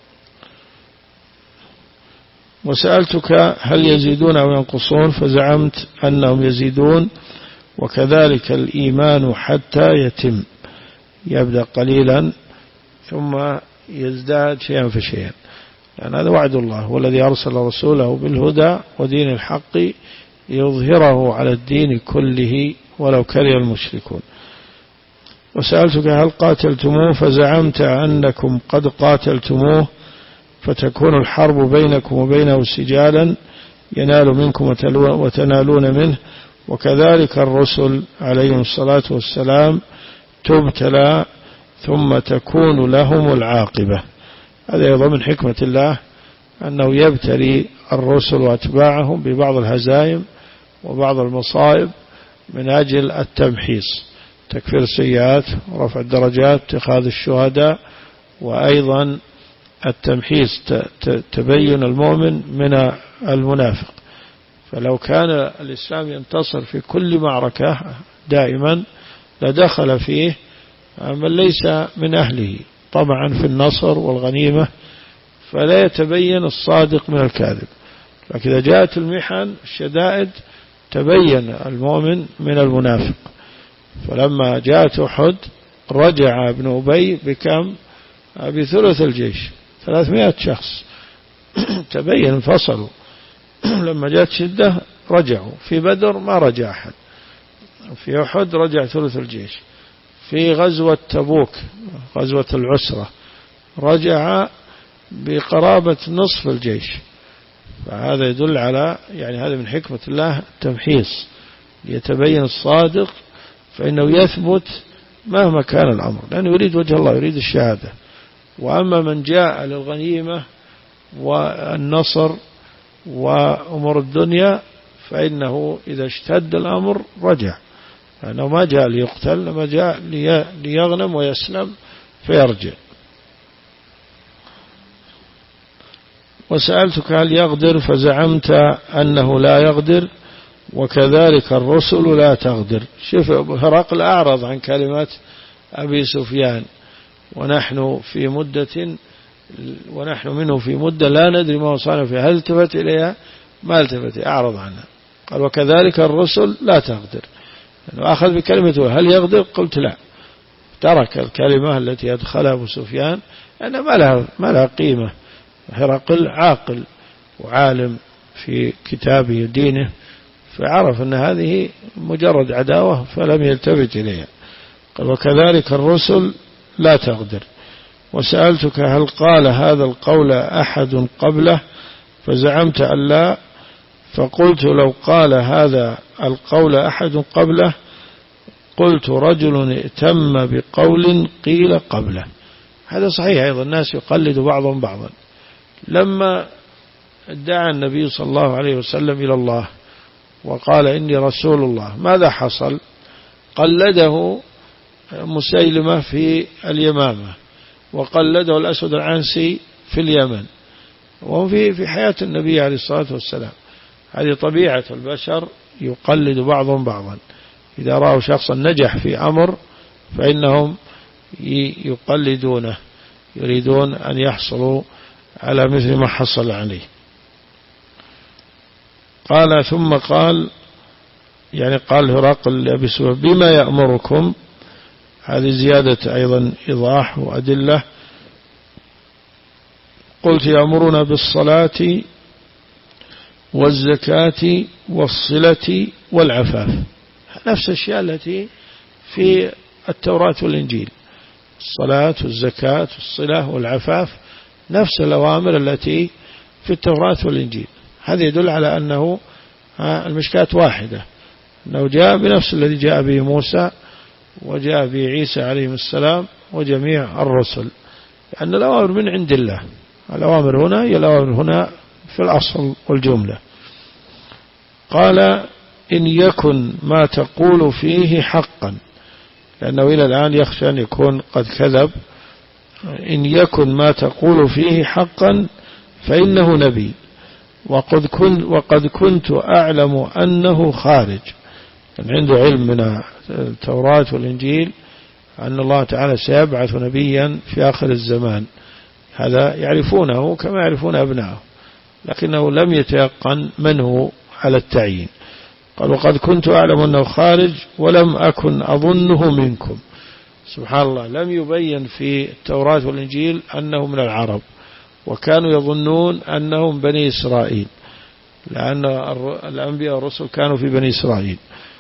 وسألتك هل يزيدون أو ينقصون، فزعمت أنهم يزيدون، وكذلك الإيمان حتى يتم، يبدأ قليلا ثم يزداد شيئا فشيئا، يعني هذا وعد الله، والذي أرسل رسوله بالهدى ودين الحق يظهره على الدين كله ولو كره المشركون. وسألتك هل قاتلتموه، فزعمت أنكم قد قاتلتموه فتكون الحرب بينكم وبينه سجالا ينال منكم وتنالون منه، وكذلك الرسل عليهم الصلاة والسلام تبتلى ثم تكون لهم العاقبة. هذا أيضا من حكمة الله أنه يبتلي الرسل وأتباعهم ببعض الهزائم وبعض المصائب من أجل التمحيص، تكفير السيئات ورفع الدرجات، اتخاذ الشهداء، وأيضا التمحيص تبين المؤمن من المنافق. فلو كان الإسلام ينتصر في كل معركة دائما لدخل فيه من ليس من أهله طبعا في النصر والغنيمة، فلا يتبين الصادق من الكاذب. لكن إذا جاءت المحن الشدائد تبين المؤمن من المنافق. فلما جاءت أحد رجع ابن أبي بكم بثلث الجيش، ثلاثمائة شخص تبين انفصلوا. لما جاءت شدة رجعوا. في بدر ما رجع أحد، في أحد رجع ثلث الجيش. في غزوة تبوك غزوة العسرة رجع بقرابة نصف الجيش. فهذا يدل على يعني هذا من حكمة الله التمحيص ليتبين الصادق، فإنه يثبت مهما كان الأمر، لأنه يريد وجه الله، يريد الشهادة. وأما من جاء للغنيمة والنصر وأمور الدنيا فإنه إذا اشتد الأمر رجع، لأنه ما جاء ليقتل، لما جاء ليغنم ويسلم فيرجع. وسألتك هل يغدر، فزعمت أنه لا يغدر، وكذلك الرسل لا تغدر. شوف هرقل أعرض عن كلمات أبي سفيان، ونحن في مدة ونحن منه في مدة لا ندري ما وصلنا فيها، هل التفت إليها؟ ما التفت، أعرض عنها. قال وكذلك الرسل لا تغدر، يعني أخذ بكلمته هل يغدر، قلت لا، ترك الكلمة التي أدخلها أبو سفيان أن ما لها, ما لها قيمة. هرقل عاقل وعالم في كتابه ودينه، فعرف أن هذه مجرد عداوة فلم يلتفت إليها. قال وكذلك الرسل لا تغدر. وسألتك هل قال هذا القول أحد قبله فزعمت أن لا، فقلت لو قال هذا القول أحد قبله قلت رجل ائتم بقول قيل قبله. هذا صحيح أيضا، الناس يقلد بعضهم بعضا. لما ادعى النبي صلى الله عليه وسلم إلى الله وقال إني رسول الله، ماذا حصل؟ قلده مسيلمة في اليمامة، وقلده الأسود العنسي في اليمن، وهو في في حياة النبي عليه الصلاة والسلام. هذه طبيعة البشر، يقلد بعضهم بعضا. إذا رأوا شخصا نجح في أمر فإنهم يقلدونه، يريدون أن يحصلوا على مثل ما حصل عليه. قال ثم قال يعني قال هرقل لأبي سفيان بما يأمركم، هذه زيادة أيضا إيضاح وأدلة. قلت يأمرنا بالصلاة والزكاة والصلة والعفاف، نفس الشيء التي في التوراة والإنجيل، الصلاة والزكاة والصلة والعفاف، نفس الأوامر التي في التوراة والإنجيل. هذا يدل على أنه المشكاة واحدة، أنه جاء بنفس الذي جاء به موسى وجاء به عيسى عليه السلام وجميع الرسل، لأن الأوامر من عند الله. الأوامر هنا هي الأوامر هنا في الأصل والجملة. قال إن يكن ما تقول فيه حقا، لأنه إلى الآن يخشى أن يكون قد كذب. إن يكن ما تقول فيه حقا فإنه نبي، وقد كنت, وقد كنت أعلم أنه خارج. كان عنده علم من التوراة والإنجيل أن الله تعالى سيبعث نبيا في آخر الزمان، هذا يعرفونه كما يعرفون أبنائه، لكنه لم يتيقن من هو على التعيين. قال وقد كنت أعلم أنه خارج ولم أكن أظنه منكم. سبحان الله، لم يبين في التوراة والإنجيل أنه من العرب، وكانوا يظنون أنهم بني إسرائيل، لأن الأنبياء والرسل كانوا في بني إسرائيل.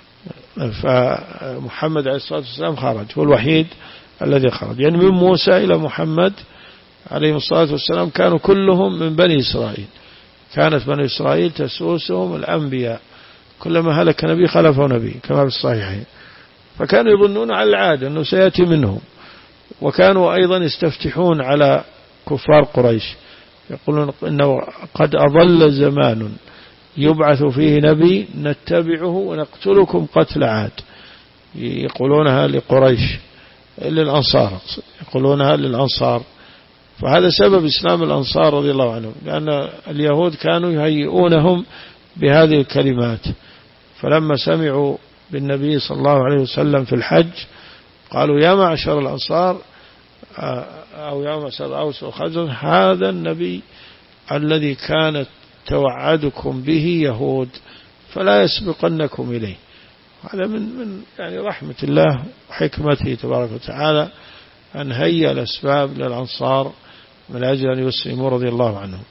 فمحمد عليه الصلاة والسلام خرج، هو الوحيد الذي خرج، يعني من موسى إلى محمد عليه الصلاة والسلام كانوا كلهم من بني إسرائيل. كانت بني إسرائيل تسوسهم الأنبياء، كلما هلك نبي خلفه نبي كما في الصحيحين. فكانوا يظنون على العادة أنه سيأتي منهم، وكانوا أيضا يستفتحون على كفار قريش، يقولون إنه قد أضل زمان يبعث فيه نبي نتبعه ونقتلكم قتل عاد. يقولونها لقريش، للأنصار يقولونها للأنصار. فهذا سبب إسلام الأنصار رضي الله عنهم، لأن اليهود كانوا يهيئونهم بهذه الكلمات. فلما سمعوا بالنبي صلى الله عليه وسلم في الحج قالوا يا معشر الأنصار أو يا معشر الأوس والخزرج، هذا النبي الذي كانت توعدكم به يهود فلا يسبقنكم إليه. هذا من من يعني رحمة الله وحكمته تبارك وتعالى أن هيأ الأسباب للأنصار من أجل أن يسلموا رضي الله عنهم.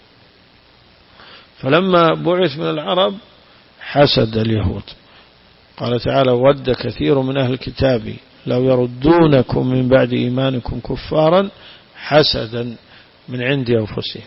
فلما بعث من العرب حسد اليهود. قال تعالى ود كثير من أهل الكتاب لو يردونكم من بعد إيمانكم كفارا حسدا من عند أنفسهم.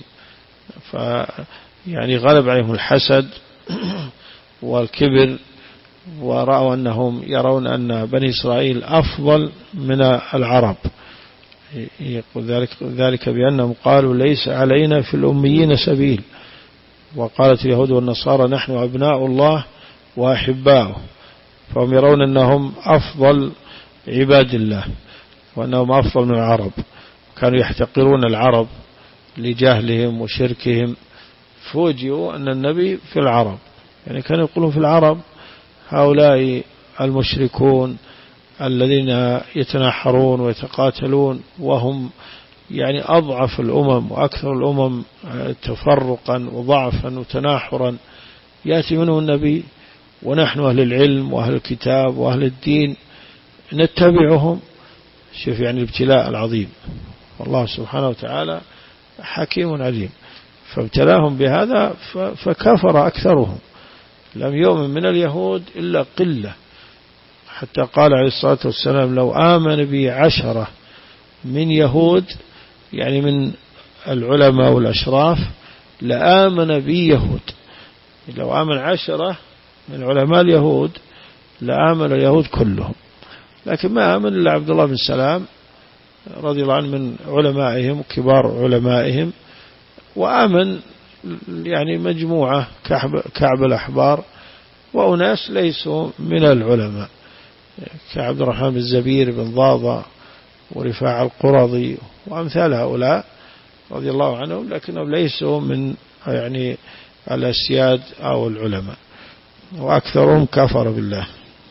فيعني غلب عليهم الحسد والكبر، ورأوا أنهم يرون أن بني إسرائيل أفضل من العرب. يقول ذلك, ذلك بأنهم قالوا ليس علينا في الأميين سبيل، وقالت اليهود والنصارى نحن أبناء الله وأحباؤه. فهم يرون أنهم أفضل عباد الله وأنهم أفضل من العرب. كانوا يحتقرون العرب لجهلهم وشركهم، فوجئوا أن النبي في العرب. يعني كانوا يقولون في العرب هؤلاء المشركون الذين يتناحرون ويتقاتلون، وهم يعني أضعف الأمم وأكثر الأمم تفرقا وضعفا وتناحرا، يأتي منه النبي ونحن أهل العلم وأهل الكتاب وأهل الدين نتبعهم. شوف يعني الابتلاء العظيم، والله سبحانه وتعالى حكيم عليم، فابتلاهم بهذا فكفر أكثرهم، لم يؤمن من اليهود إلا قلة، حتى قال عليه الصلاة والسلام لو آمن بي عشرة من يهود، يعني من العلماء والأشراف، لآمن بي يهود. لو آمن عشرة من علماء اليهود لآمن اليهود كلهم، لكن ما آمن إلا عبد الله بن سلام رضي الله عنه من علمائهم وكبار علمائهم، وآمن يعني مجموعة كعب الأحبار وأناس ليسوا من العلماء كعبد الرحمن بن الزبير بن ضاضة ورفاع القرظي وأمثال هؤلاء رضي الله عنهم، لكنهم ليسوا من يعني الأسياد أو العلماء، وأكثرهم كفر بالله.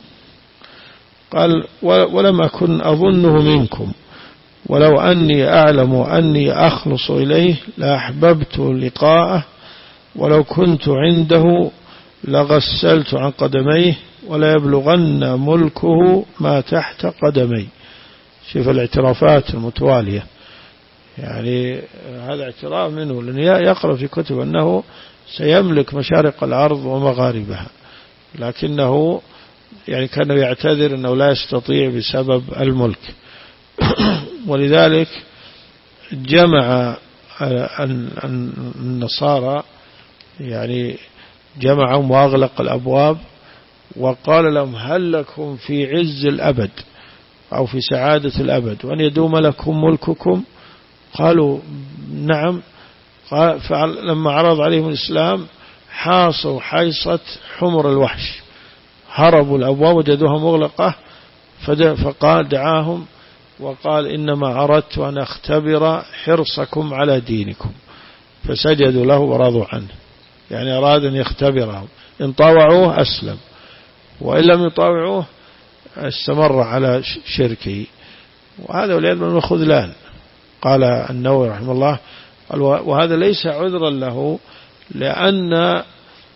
قال ولم أكن أظنه منكم ولو أني أعلم أني أخلص إليه لأحببت لقاءه ولو كنت عنده لغسلت عن قدميه ولا يبلغن ملكه ما تحت قدمي. شوف الاعترافات المتوالية، يعني هذا اعتراف منه، لأنه يقرأ في كتب أنه سيملك مشارق الأرض ومغاربها، لكنه يعني كان يعتذر أنه لا يستطيع بسبب الملك. ولذلك جمع النصارى، يعني جمعهم وأغلق الأبواب وقال لهم هل لكم في عز الأبد أو في سعادة الأبد وأن يدوم لكم ملككم؟ قالوا نعم. فلما عرض عليهم الإسلام حاصوا حيصة حمر الوحش، هربوا الأبواب وجدوها مغلقة، فقال دعاهم وقال إنما أردت أن أختبر حرصكم على دينكم، فسجدوا له ورضوا عنه، يعني أراد أن يختبرهم، إن طاوعوه أسلم وإن لم يطاوعوه استمر على شركه. وهذا وليد من الخذلان. قال النووي رحمه الله وهذا ليس عذرا له، لأن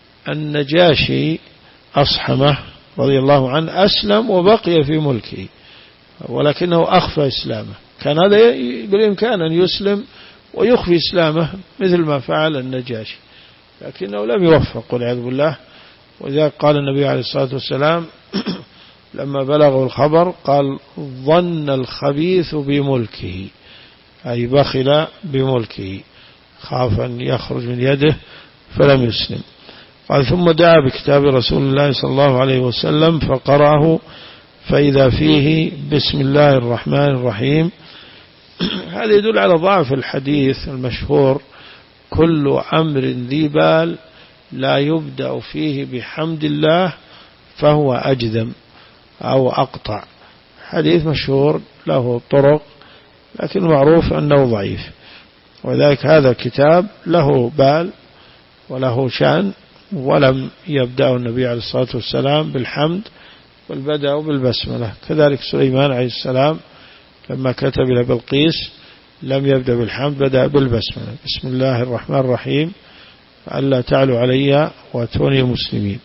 النجاشي أصحمه رضي الله عنه أسلم وبقي في ملكه، ولكنه أخفى إسلامه. كان هذا بالإمكان أن يسلم ويخفي إسلامه مثل ما فعل النجاشي، لكنه لم يوفق والعياذ بالله. وإذا قال النبي عليه الصلاة والسلام لما بلغوا الخبر قال ظن الخبيث بملكه، أي بخل بملكه، خاف أن يخرج من يده فلم يسلم. قال ثم دعا بكتاب رسول الله صلى الله عليه وسلم فقرأه فإذا فيه بسم الله الرحمن الرحيم. هذا يدل على ضعف الحديث المشهور كل أمر ذي بال لا يبدأ فيه بحمد الله فهو أجذم أو أقطع. حديث مشهور له طرق لكن معروف أنه ضعيف، وذلك هذا كتاب له بال وله شأن، ولم يبدأ النبي عليه الصلاة والسلام بالحمد بل بدأوا بالبسملة. كذلك سليمان عليه السلام لما كتب إلى بلقيس لم يبدأ بالحمد، بدأ بالبسملة، بسم الله الرحمن الرحيم ألا تعلوا علي وأتوني مسلمين.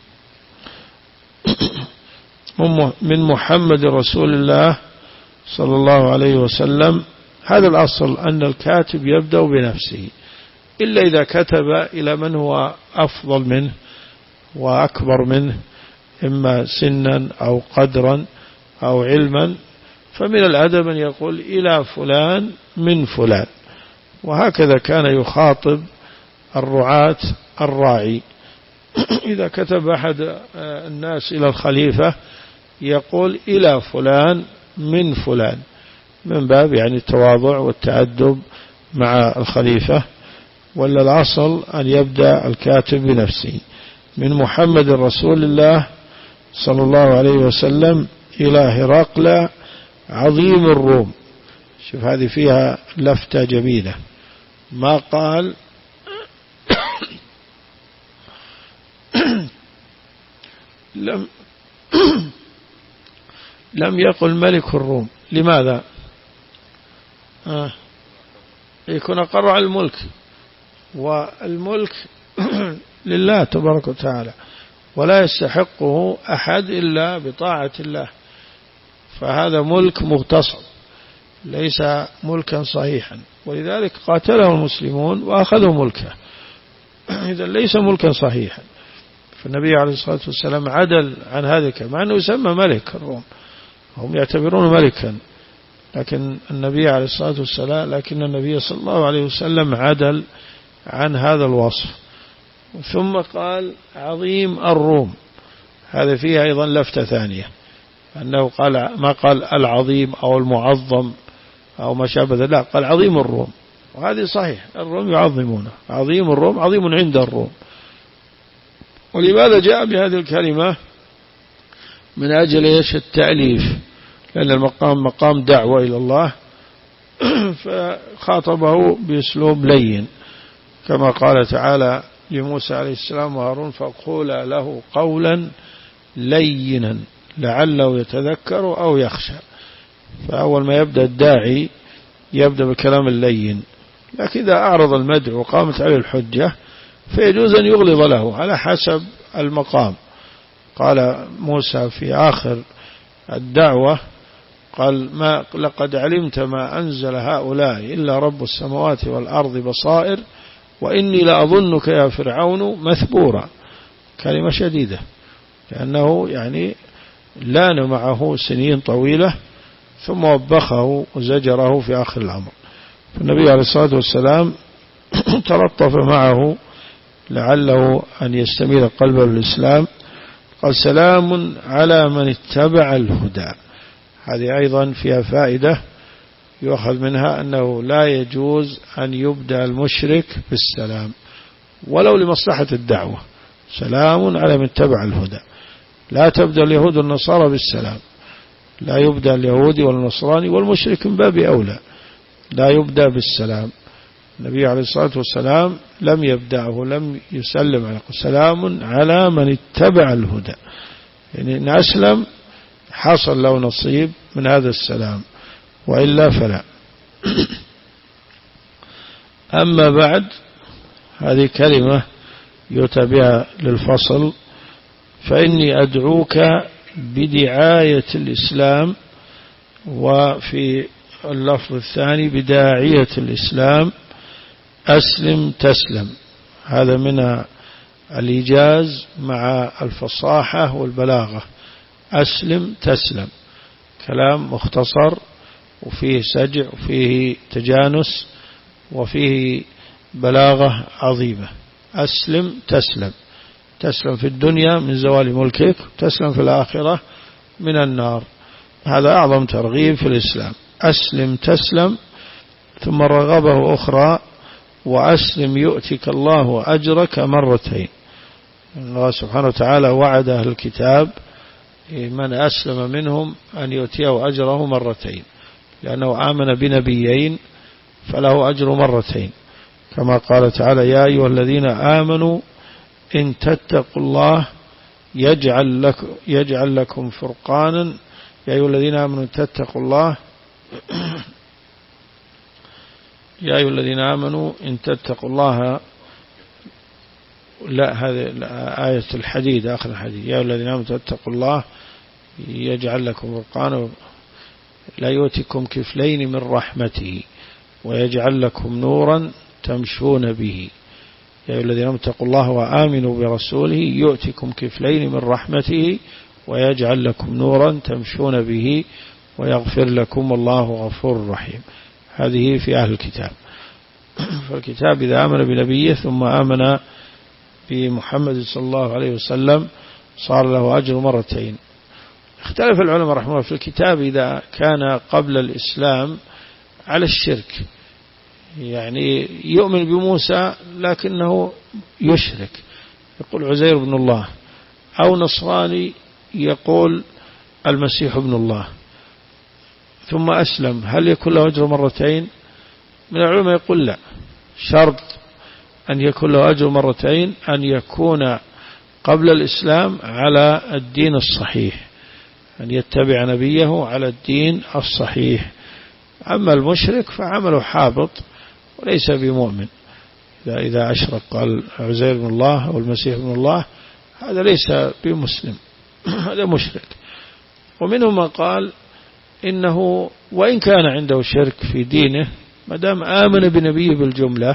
من محمد رسول الله صلى الله عليه وسلم. هذا الأصل أن الكاتب يبدأ بنفسه، إلا إذا كتب إلى من هو أفضل منه وأكبر منه إما سنا أو قدرا أو علما، فمن الأدب أن يقول إلى فلان من فلان. وهكذا كان يخاطب الرعاة الراعي. إذا كتب أحد الناس إلى الخليفة يقول إلى فلان من فلان، من باب يعني التواضع والتأدب مع الخليفة. ولا الأصل أن يبدأ الكاتب بنفسه. من محمد رسول الله صلى الله عليه وسلم إلى هرقل عظيم الروم. شوف هذه فيها لفتة جميلة، ما قال لم لم يقل ملك الروم. لماذا؟ آه. يكون أقر على الملك، والملك لله تبارك وتعالى ولا يستحقه أحد إلا بطاعة الله، فهذا ملك مغتصب. ليس ملكا صحيحا، ولذلك قاتله المسلمون وأخذوا ملكه. إذا ليس ملكا صحيحا. فالنبي عليه الصلاة والسلام عدل عن هذا، مع أنه يسمى ملك الروم، هم يعتبرونه ملكا، لكن النبي عليه الصلاة والسلام لكن النبي صلى الله عليه وسلم عدل عن هذا الوصف. ثم قال عظيم الروم، هذا فيها أيضا لفتة ثانية، أنه قال ما قال العظيم أو المعظم أو ما شابه، لا، قال عظيم الروم، وهذه صحيح، الروم يعظمونه، عظيم الروم عظيم عند الروم. ولماذا جاء بهذه الكلمة؟ من أجل إيش؟ التأليف، لأن المقام مقام دعوة إلى الله، فخاطبه بأسلوب لين، كما قال تعالى لموسى عليه السلام وهارون فقولا له قولا لينا لعله يتذكر أو يخشى. فأول ما يبدأ الداعي يبدأ بالكلام اللين، لكن إذا أعرض المدعو وقامت عليه الحجة فيجوز أن يغلظ له على حسب المقام. قال موسى في آخر الدعوة قال ما لقد علمت ما أنزل هؤلاء إلا رب السماوات والأرض بصائر وإني لأظنك يا فرعون مثبورا. كلمة شديدة، لأنه يعني لان معه سنين طويلة ثم وبخه وزجره في آخر الأمر. فالنبي عليه الصلاة والسلام تلطف معه لعله أن يستميل قلبه للإسلام. قال سلام على من اتبع الهدى. هذه أيضا فيها فائدة يؤخذ منها أنه لا يجوز أن يبدأ المشرك بالسلام ولو لمصلحة الدعوة. سلام على من اتبع الهدى، لا تبدأ اليهود والنصارى بالسلام، لا يبدأ اليهودي والنصراني والمشرك من باب أولى، لا يبدأ بالسلام. النبي عليه الصلاة والسلام لم يبدأه، لم يسلم عليه، سلام على من اتبع الهدى، يعني إن أسلم حصل له نصيب من هذا السلام، وإلا فلا. أما بعد، هذه كلمة يؤتى بها للفصل، فإني أدعوك بدعاية الإسلام، وفي اللفظ الثاني بداعية الإسلام أسلم تسلم. هذا من الإيجاز مع الفصاحة والبلاغة. أسلم تسلم، كلام مختصر وفيه سجع وفيه تجانس وفيه بلاغة عظيمة. أسلم تسلم، تسلم في الدنيا من زوال ملكك، تسلم في الآخرة من النار. هذا أعظم ترغيب في الإسلام. أسلم تسلم. ثم رغبه أخرى وأسلم يؤتك الله أجرك مرتين. الله سبحانه وتعالى وعد أهل الكتاب من أسلم منهم أن يؤتيه أجره مرتين، لأنه آمن بنبيين فله أجر مرتين، كما قال تعالى يا أيها الذين آمنوا إن تتقوا الله يجعل لكم, يجعل لكم فرقانا. يا أيها الذين آمنوا إن تتقوا الله يا أيها الذين آمنوا إن تتقوا الله، لا هذه آية الحديد، آخر الحديد، يا أيها الذين آمنوا تتقوا الله يجعل لكم فرقانا لا يؤتكم كفلين من رحمته ويجعل لكم نورا تمشون به. يا أيها الذين آمنوا اتقوا الله وآمنوا برسوله يؤتكم كفلين من رحمته ويجعل لكم نورا تمشون به ويغفر لكم الله غفور رحيم. هذه في أهل الكتاب. فالكتاب إذا آمن بنبيه ثم آمن بمحمد صلى الله عليه وسلم صار له أجر مرتين. اختلف العلماء رحمه الله في الكتاب إذا كان قبل الإسلام على الشرك، يعني يؤمن بموسى لكنه يشرك، يقول عزير بن الله، أو نصراني يقول المسيح ابن الله، ثم أسلم، هل يكون له أجر مرتين؟ من العلماء يقول لا، شرط أن يكون له أجر مرتين أن يكون قبل الإسلام على الدين الصحيح، أن يتبع نبيه على الدين الصحيح. أما المشرك فعمله حابط وليس بمؤمن، إذا إذا أشرك قال عزير بن الله أو المسيح بن الله هذا ليس بمسلم، هذا مشرك. ومنهم من قال إنه وإن كان عنده شرك في دينه ما دام آمن بنبيه بالجملة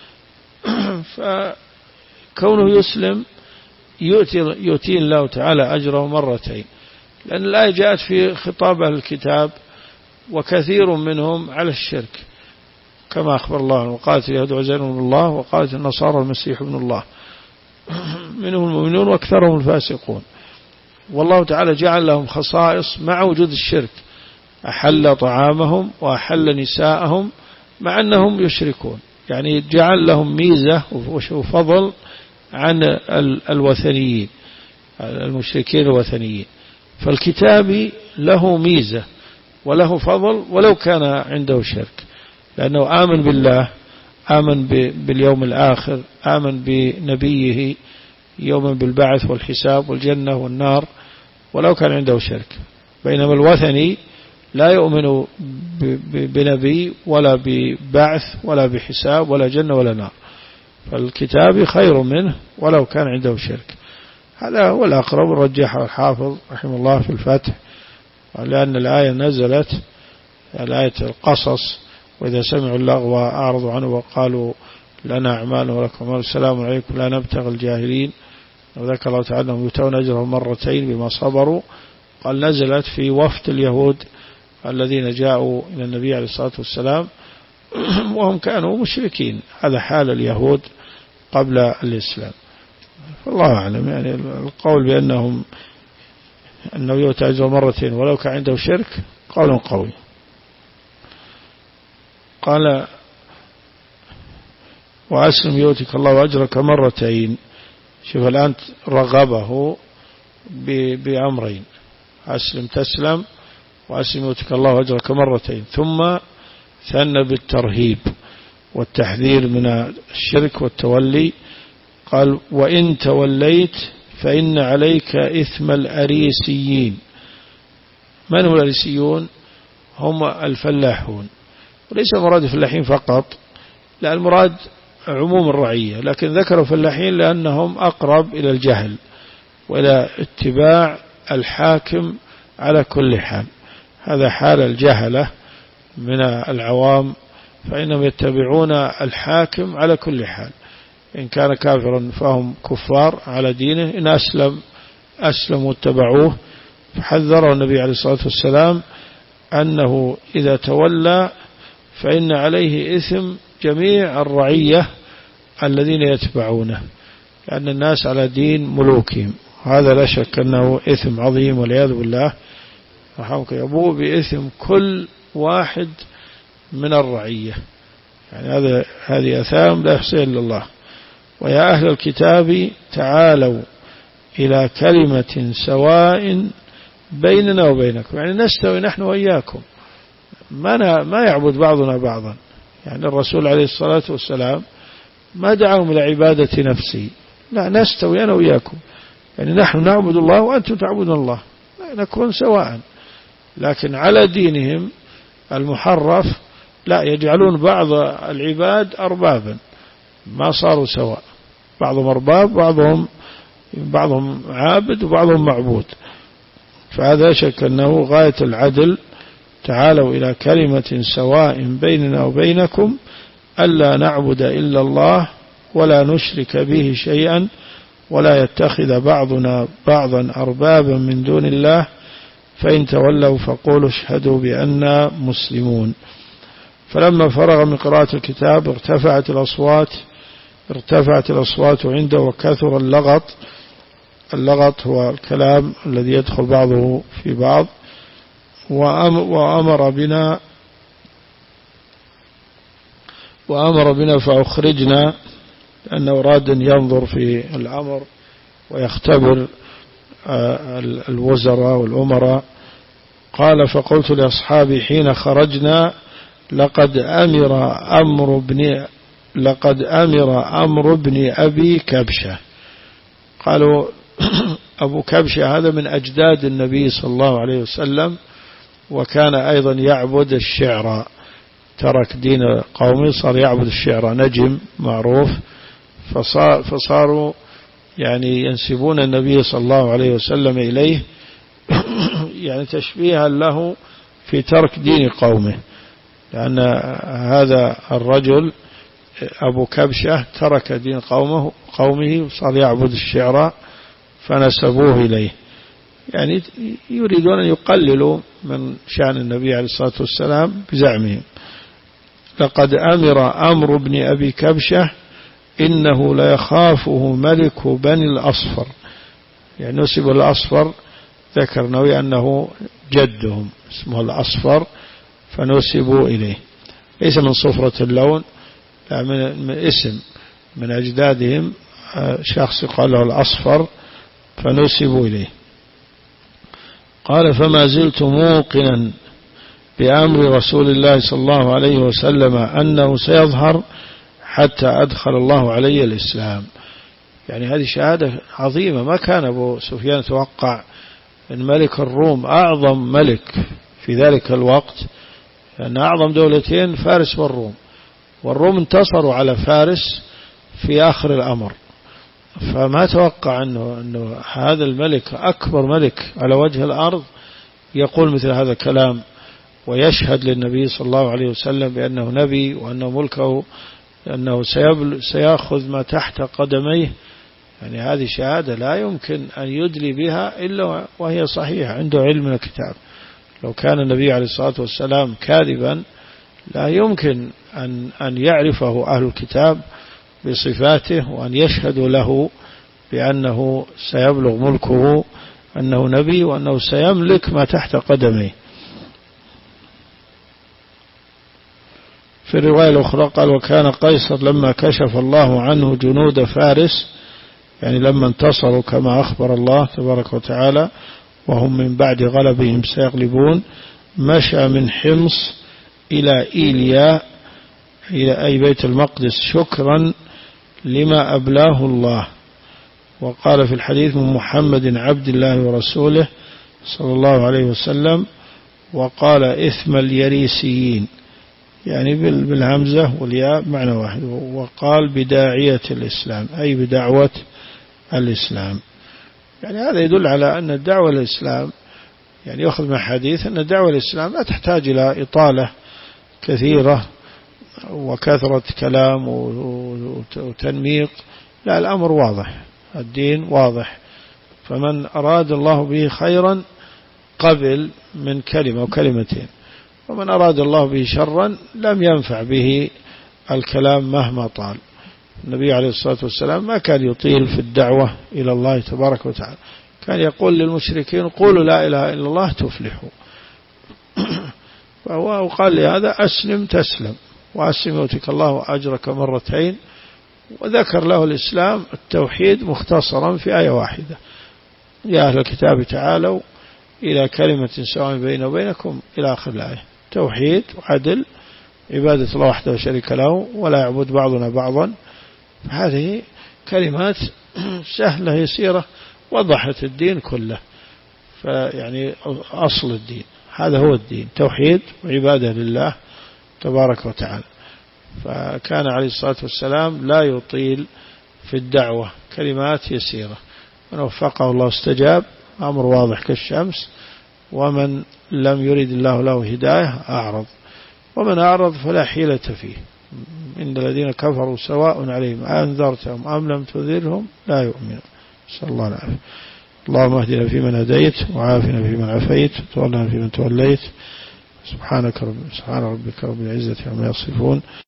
فكونه يسلم يؤتي, يؤتي الله تعالى أجره مرتين، لأن الآية جاءت في خطاب أهل الكتاب وكثير منهم على الشرك كما أخبر الله، وقالت اليهود عزير ابن الله وقالت النصارى المسيح ابن الله، منهم المؤمنون وأكثرهم الفاسقون. والله تعالى جعل لهم خصائص مع وجود الشرك، أحل طعامهم وأحل نساءهم مع أنهم يشركون، يعني جعل لهم ميزة وفضل عن الوثنيين المشركين الوثنيين. فالكتاب له ميزة وله فضل ولو كان عنده شرك، لأنه آمن بالله، آمن باليوم الآخر، آمن بنبيه، يوم بالبعث والحساب والجنة والنار، ولو كان عنده شرك. بينما الوثني لا يؤمن بنبي ولا ببعث ولا بحساب ولا جنة ولا نار، فالكتاب خير منه ولو كان عنده شرك. هذا هو الأقرب، رجحه الحافظ رحمه الله في الفتح، لأن الآية نزلت الآية القصص وإذا سمعوا اللغو أعرضوا عنه وقالوا لنا أعمال ولكم أعمال السلام عليكم لا نبتغي الجاهلين، وذكر الله تعالى أنهم يؤتون أجرهم مرتين بما صبروا. قال نزلت في وفد اليهود الذين جاءوا إلى النبي عليه الصلاة والسلام وهم كانوا مشركين، هذا حال اليهود قبل الإسلام. فالله أعلم، يعني القول بأنهم أنه يؤتى أجر مرتين ولو كان عنده شرك قول قوي. قال وأسلم يؤتك الله أجرك مرتين. شوف الآن رغبه بأمرين، أسلم تسلم وأسلم يؤتك الله أجرك مرتين، ثم ثنى بالترهيب والتحذير من الشرك والتولي. قال وإن توليت فإن عليك إثم الأريسيين. من هم الأريسيون؟ هم الفلاحون، وليس المراد الفلاحين فقط، لا المراد عموم الرعية، لكن ذكروا فلاحين لأنهم أقرب إلى الجهل وإلى اتباع الحاكم على كل حال. هذا حال الجهلة من العوام، فإنهم يتبعون الحاكم على كل حال، إن كان كافرا فهم كفار على دينه، إن أسلم أسلموا واتبعوه. فحذره النبي عليه الصلاة والسلام أنه إذا تولى فإن عليه إثم جميع الرعية الذين يتبعونه، لأن الناس على دين ملوكهم، هذا لا شك أنه إثم عظيم والعياذ بالله. رحمك يبوء بإثم كل واحد من الرعية، يعني هذا هذه أثام لا يحصيها إلا الله. ويا أهل الكتاب تعالوا إلى كلمة سواء بيننا وبينكم، يعني نستوي نحن وإياكم، ما ما يعبد بعضنا بعضا. يعني الرسول عليه الصلاة والسلام ما دعاهم إلى عبادة نفسه، لا نستوي أنا وإياكم، يعني نحن نعبد الله وأنتم تعبدون الله، نكون سواء. لكن على دينهم المحرف لا، يجعلون بعض العباد أربابا، ما صاروا سواء، بعضهم أرباب بعضهم بعضهم عابد وبعضهم معبود. فهذا شك أنه غاية العدل. تعالوا إلى كلمة سواء بيننا وبينكم ألا نعبد إلا الله ولا نشرك به شيئا ولا يتخذ بعضنا بعضا أربابا من دون الله فإن تولوا فقولوا اشهدوا بأننا مسلمون. فلما فرغ من قراءة الكتاب ارتفعت الأصوات ارتفعت الأصوات عنده وكثر اللغط. اللغط هو الكلام الذي يدخل بعضه في بعض. وأمر بنا وأمر بنا فأخرجنا، لأنه أراد أن ينظر في الأمر ويختبر الوزراء والأمراء. قال فقلت لأصحابي حين خرجنا لقد أمر أمر بن لقد أمر أمر بن أبي كبشة. قالوا أبو كبشة هذا من أجداد النبي صلى الله عليه وسلم، وكان أيضا يعبد الشعر، ترك دين قومي صار يعبد الشعر، نجم معروف، فصار فصاروا يعني ينسبون النبي صلى الله عليه وسلم إليه يعني تشبيها له في ترك دين قومه، لأن هذا الرجل أبو كبشة ترك دين قومه قومه وصار يعبد الشعراء فنسبوه إليه، يعني يريدون أن يقللوا من شأن النبي عليه الصلاة والسلام بزعمهم. لقد أمر أمر بن أبي كبشة إنه لا يخافه ملك بني الأصفر، يعني نسب الأصفر، ذكر نووي أنه جدهم اسمه الأصفر فنسبوا إليه، ليس من صفرة اللون، لا من اسم من أجدادهم شخص قال له الأصفر فنسبوا إليه. قال فما زلت موقنا بأمر رسول الله صلى الله عليه وسلم أنه سيظهر حتى أدخل الله علي الإسلام. يعني هذه شهادة عظيمة، ما كان أبو سفيان توقع أن ملك الروم أعظم ملك في ذلك الوقت، لأن أعظم دولتين فارس والروم، والروم انتصروا على فارس في آخر الأمر، فما توقع أنه, أنه هذا الملك أكبر ملك على وجه الأرض يقول مثل هذا الكلام ويشهد للنبي صلى الله عليه وسلم بأنه نبي وأنه ملكه أنه سيأخذ ما تحت قدميه. يعني هذه شهادة لا يمكن أن يدلي بها إلا وهي صحيحة، عنده علم من الكتاب. لو كان النبي عليه الصلاة والسلام كاذبا لا يمكن أن, أن يعرفه أهل الكتاب بصفاته وأن يشهدوا له بأنه سيبلغ ملكه أنه نبي وأنه سيملك ما تحت قدميه. في الرواية الأخرى قال وكان قيصر لما كشف الله عنه جنود فارس، يعني لما انتصروا كما أخبر الله تبارك وتعالى وهم من بعد غلبهم سيغلبون، مشى من حمص إلى إيليا إلى أي بيت المقدس شكرا لما أبلاه الله. وقال في الحديث من محمد عبد الله ورسوله صلى الله عليه وسلم، وقال إثم اليريسيين، يعني بالهمزة والياء معنى واحد، وقال بداعية الإسلام أي بدعوة الإسلام. يعني هذا يدل على أن الدعوة الإسلام، يعني يأخذ من حديث أن الدعوة الإسلام لا تحتاج إلى إطالة كثيرة وكثرة كلام وتنميق، لا، الأمر واضح، الدين واضح، فمن أراد الله به خيرا قبل من كلمة وكلمتين، ومن أراد الله به شرا لم ينفع به الكلام مهما طال. النبي عليه الصلاة والسلام ما كان يطيل في الدعوة إلى الله تبارك وتعالى، كان يقول للمشركين قولوا لا إله إلا الله تفلحوا. فهو قال لهذا أسلم تسلم، وأسلم يؤتك الله أجرك مرتين، وذكر له الإسلام التوحيد مختصرا في آية واحدة، يا أهل الكتاب تعالوا إلى كلمة سواء بيننا وبينكم إلى آخر الآية، توحيد وعدل، عبادة الله وحده شريك له، ولا يعبد بعضنا بعضا. هذه كلمات سهلة يسيرة وضحت الدين كله، فيعني أصل الدين هذا هو الدين، توحيد وعبادة لله تبارك وتعالى. فكان عليه الصلاة والسلام لا يطيل في الدعوة، كلمات يسيرة، من وفقه الله استجاب، أمر واضح كالشمس، ومن لم يريد الله له هداية أعرض، ومن أعرض فلا حيلة فيه. إن الذين كفروا سواء عليهم أنذرتهم أم لم تنذرهم لا يؤمنون. صلى الله عليه وسلم. اللهم اهدنا فيمن هديت، وعافنا فيمن عافيت، وتولنا فيمن توليت. سبحانك رب سبحان ربك رب العزة عما يصفون.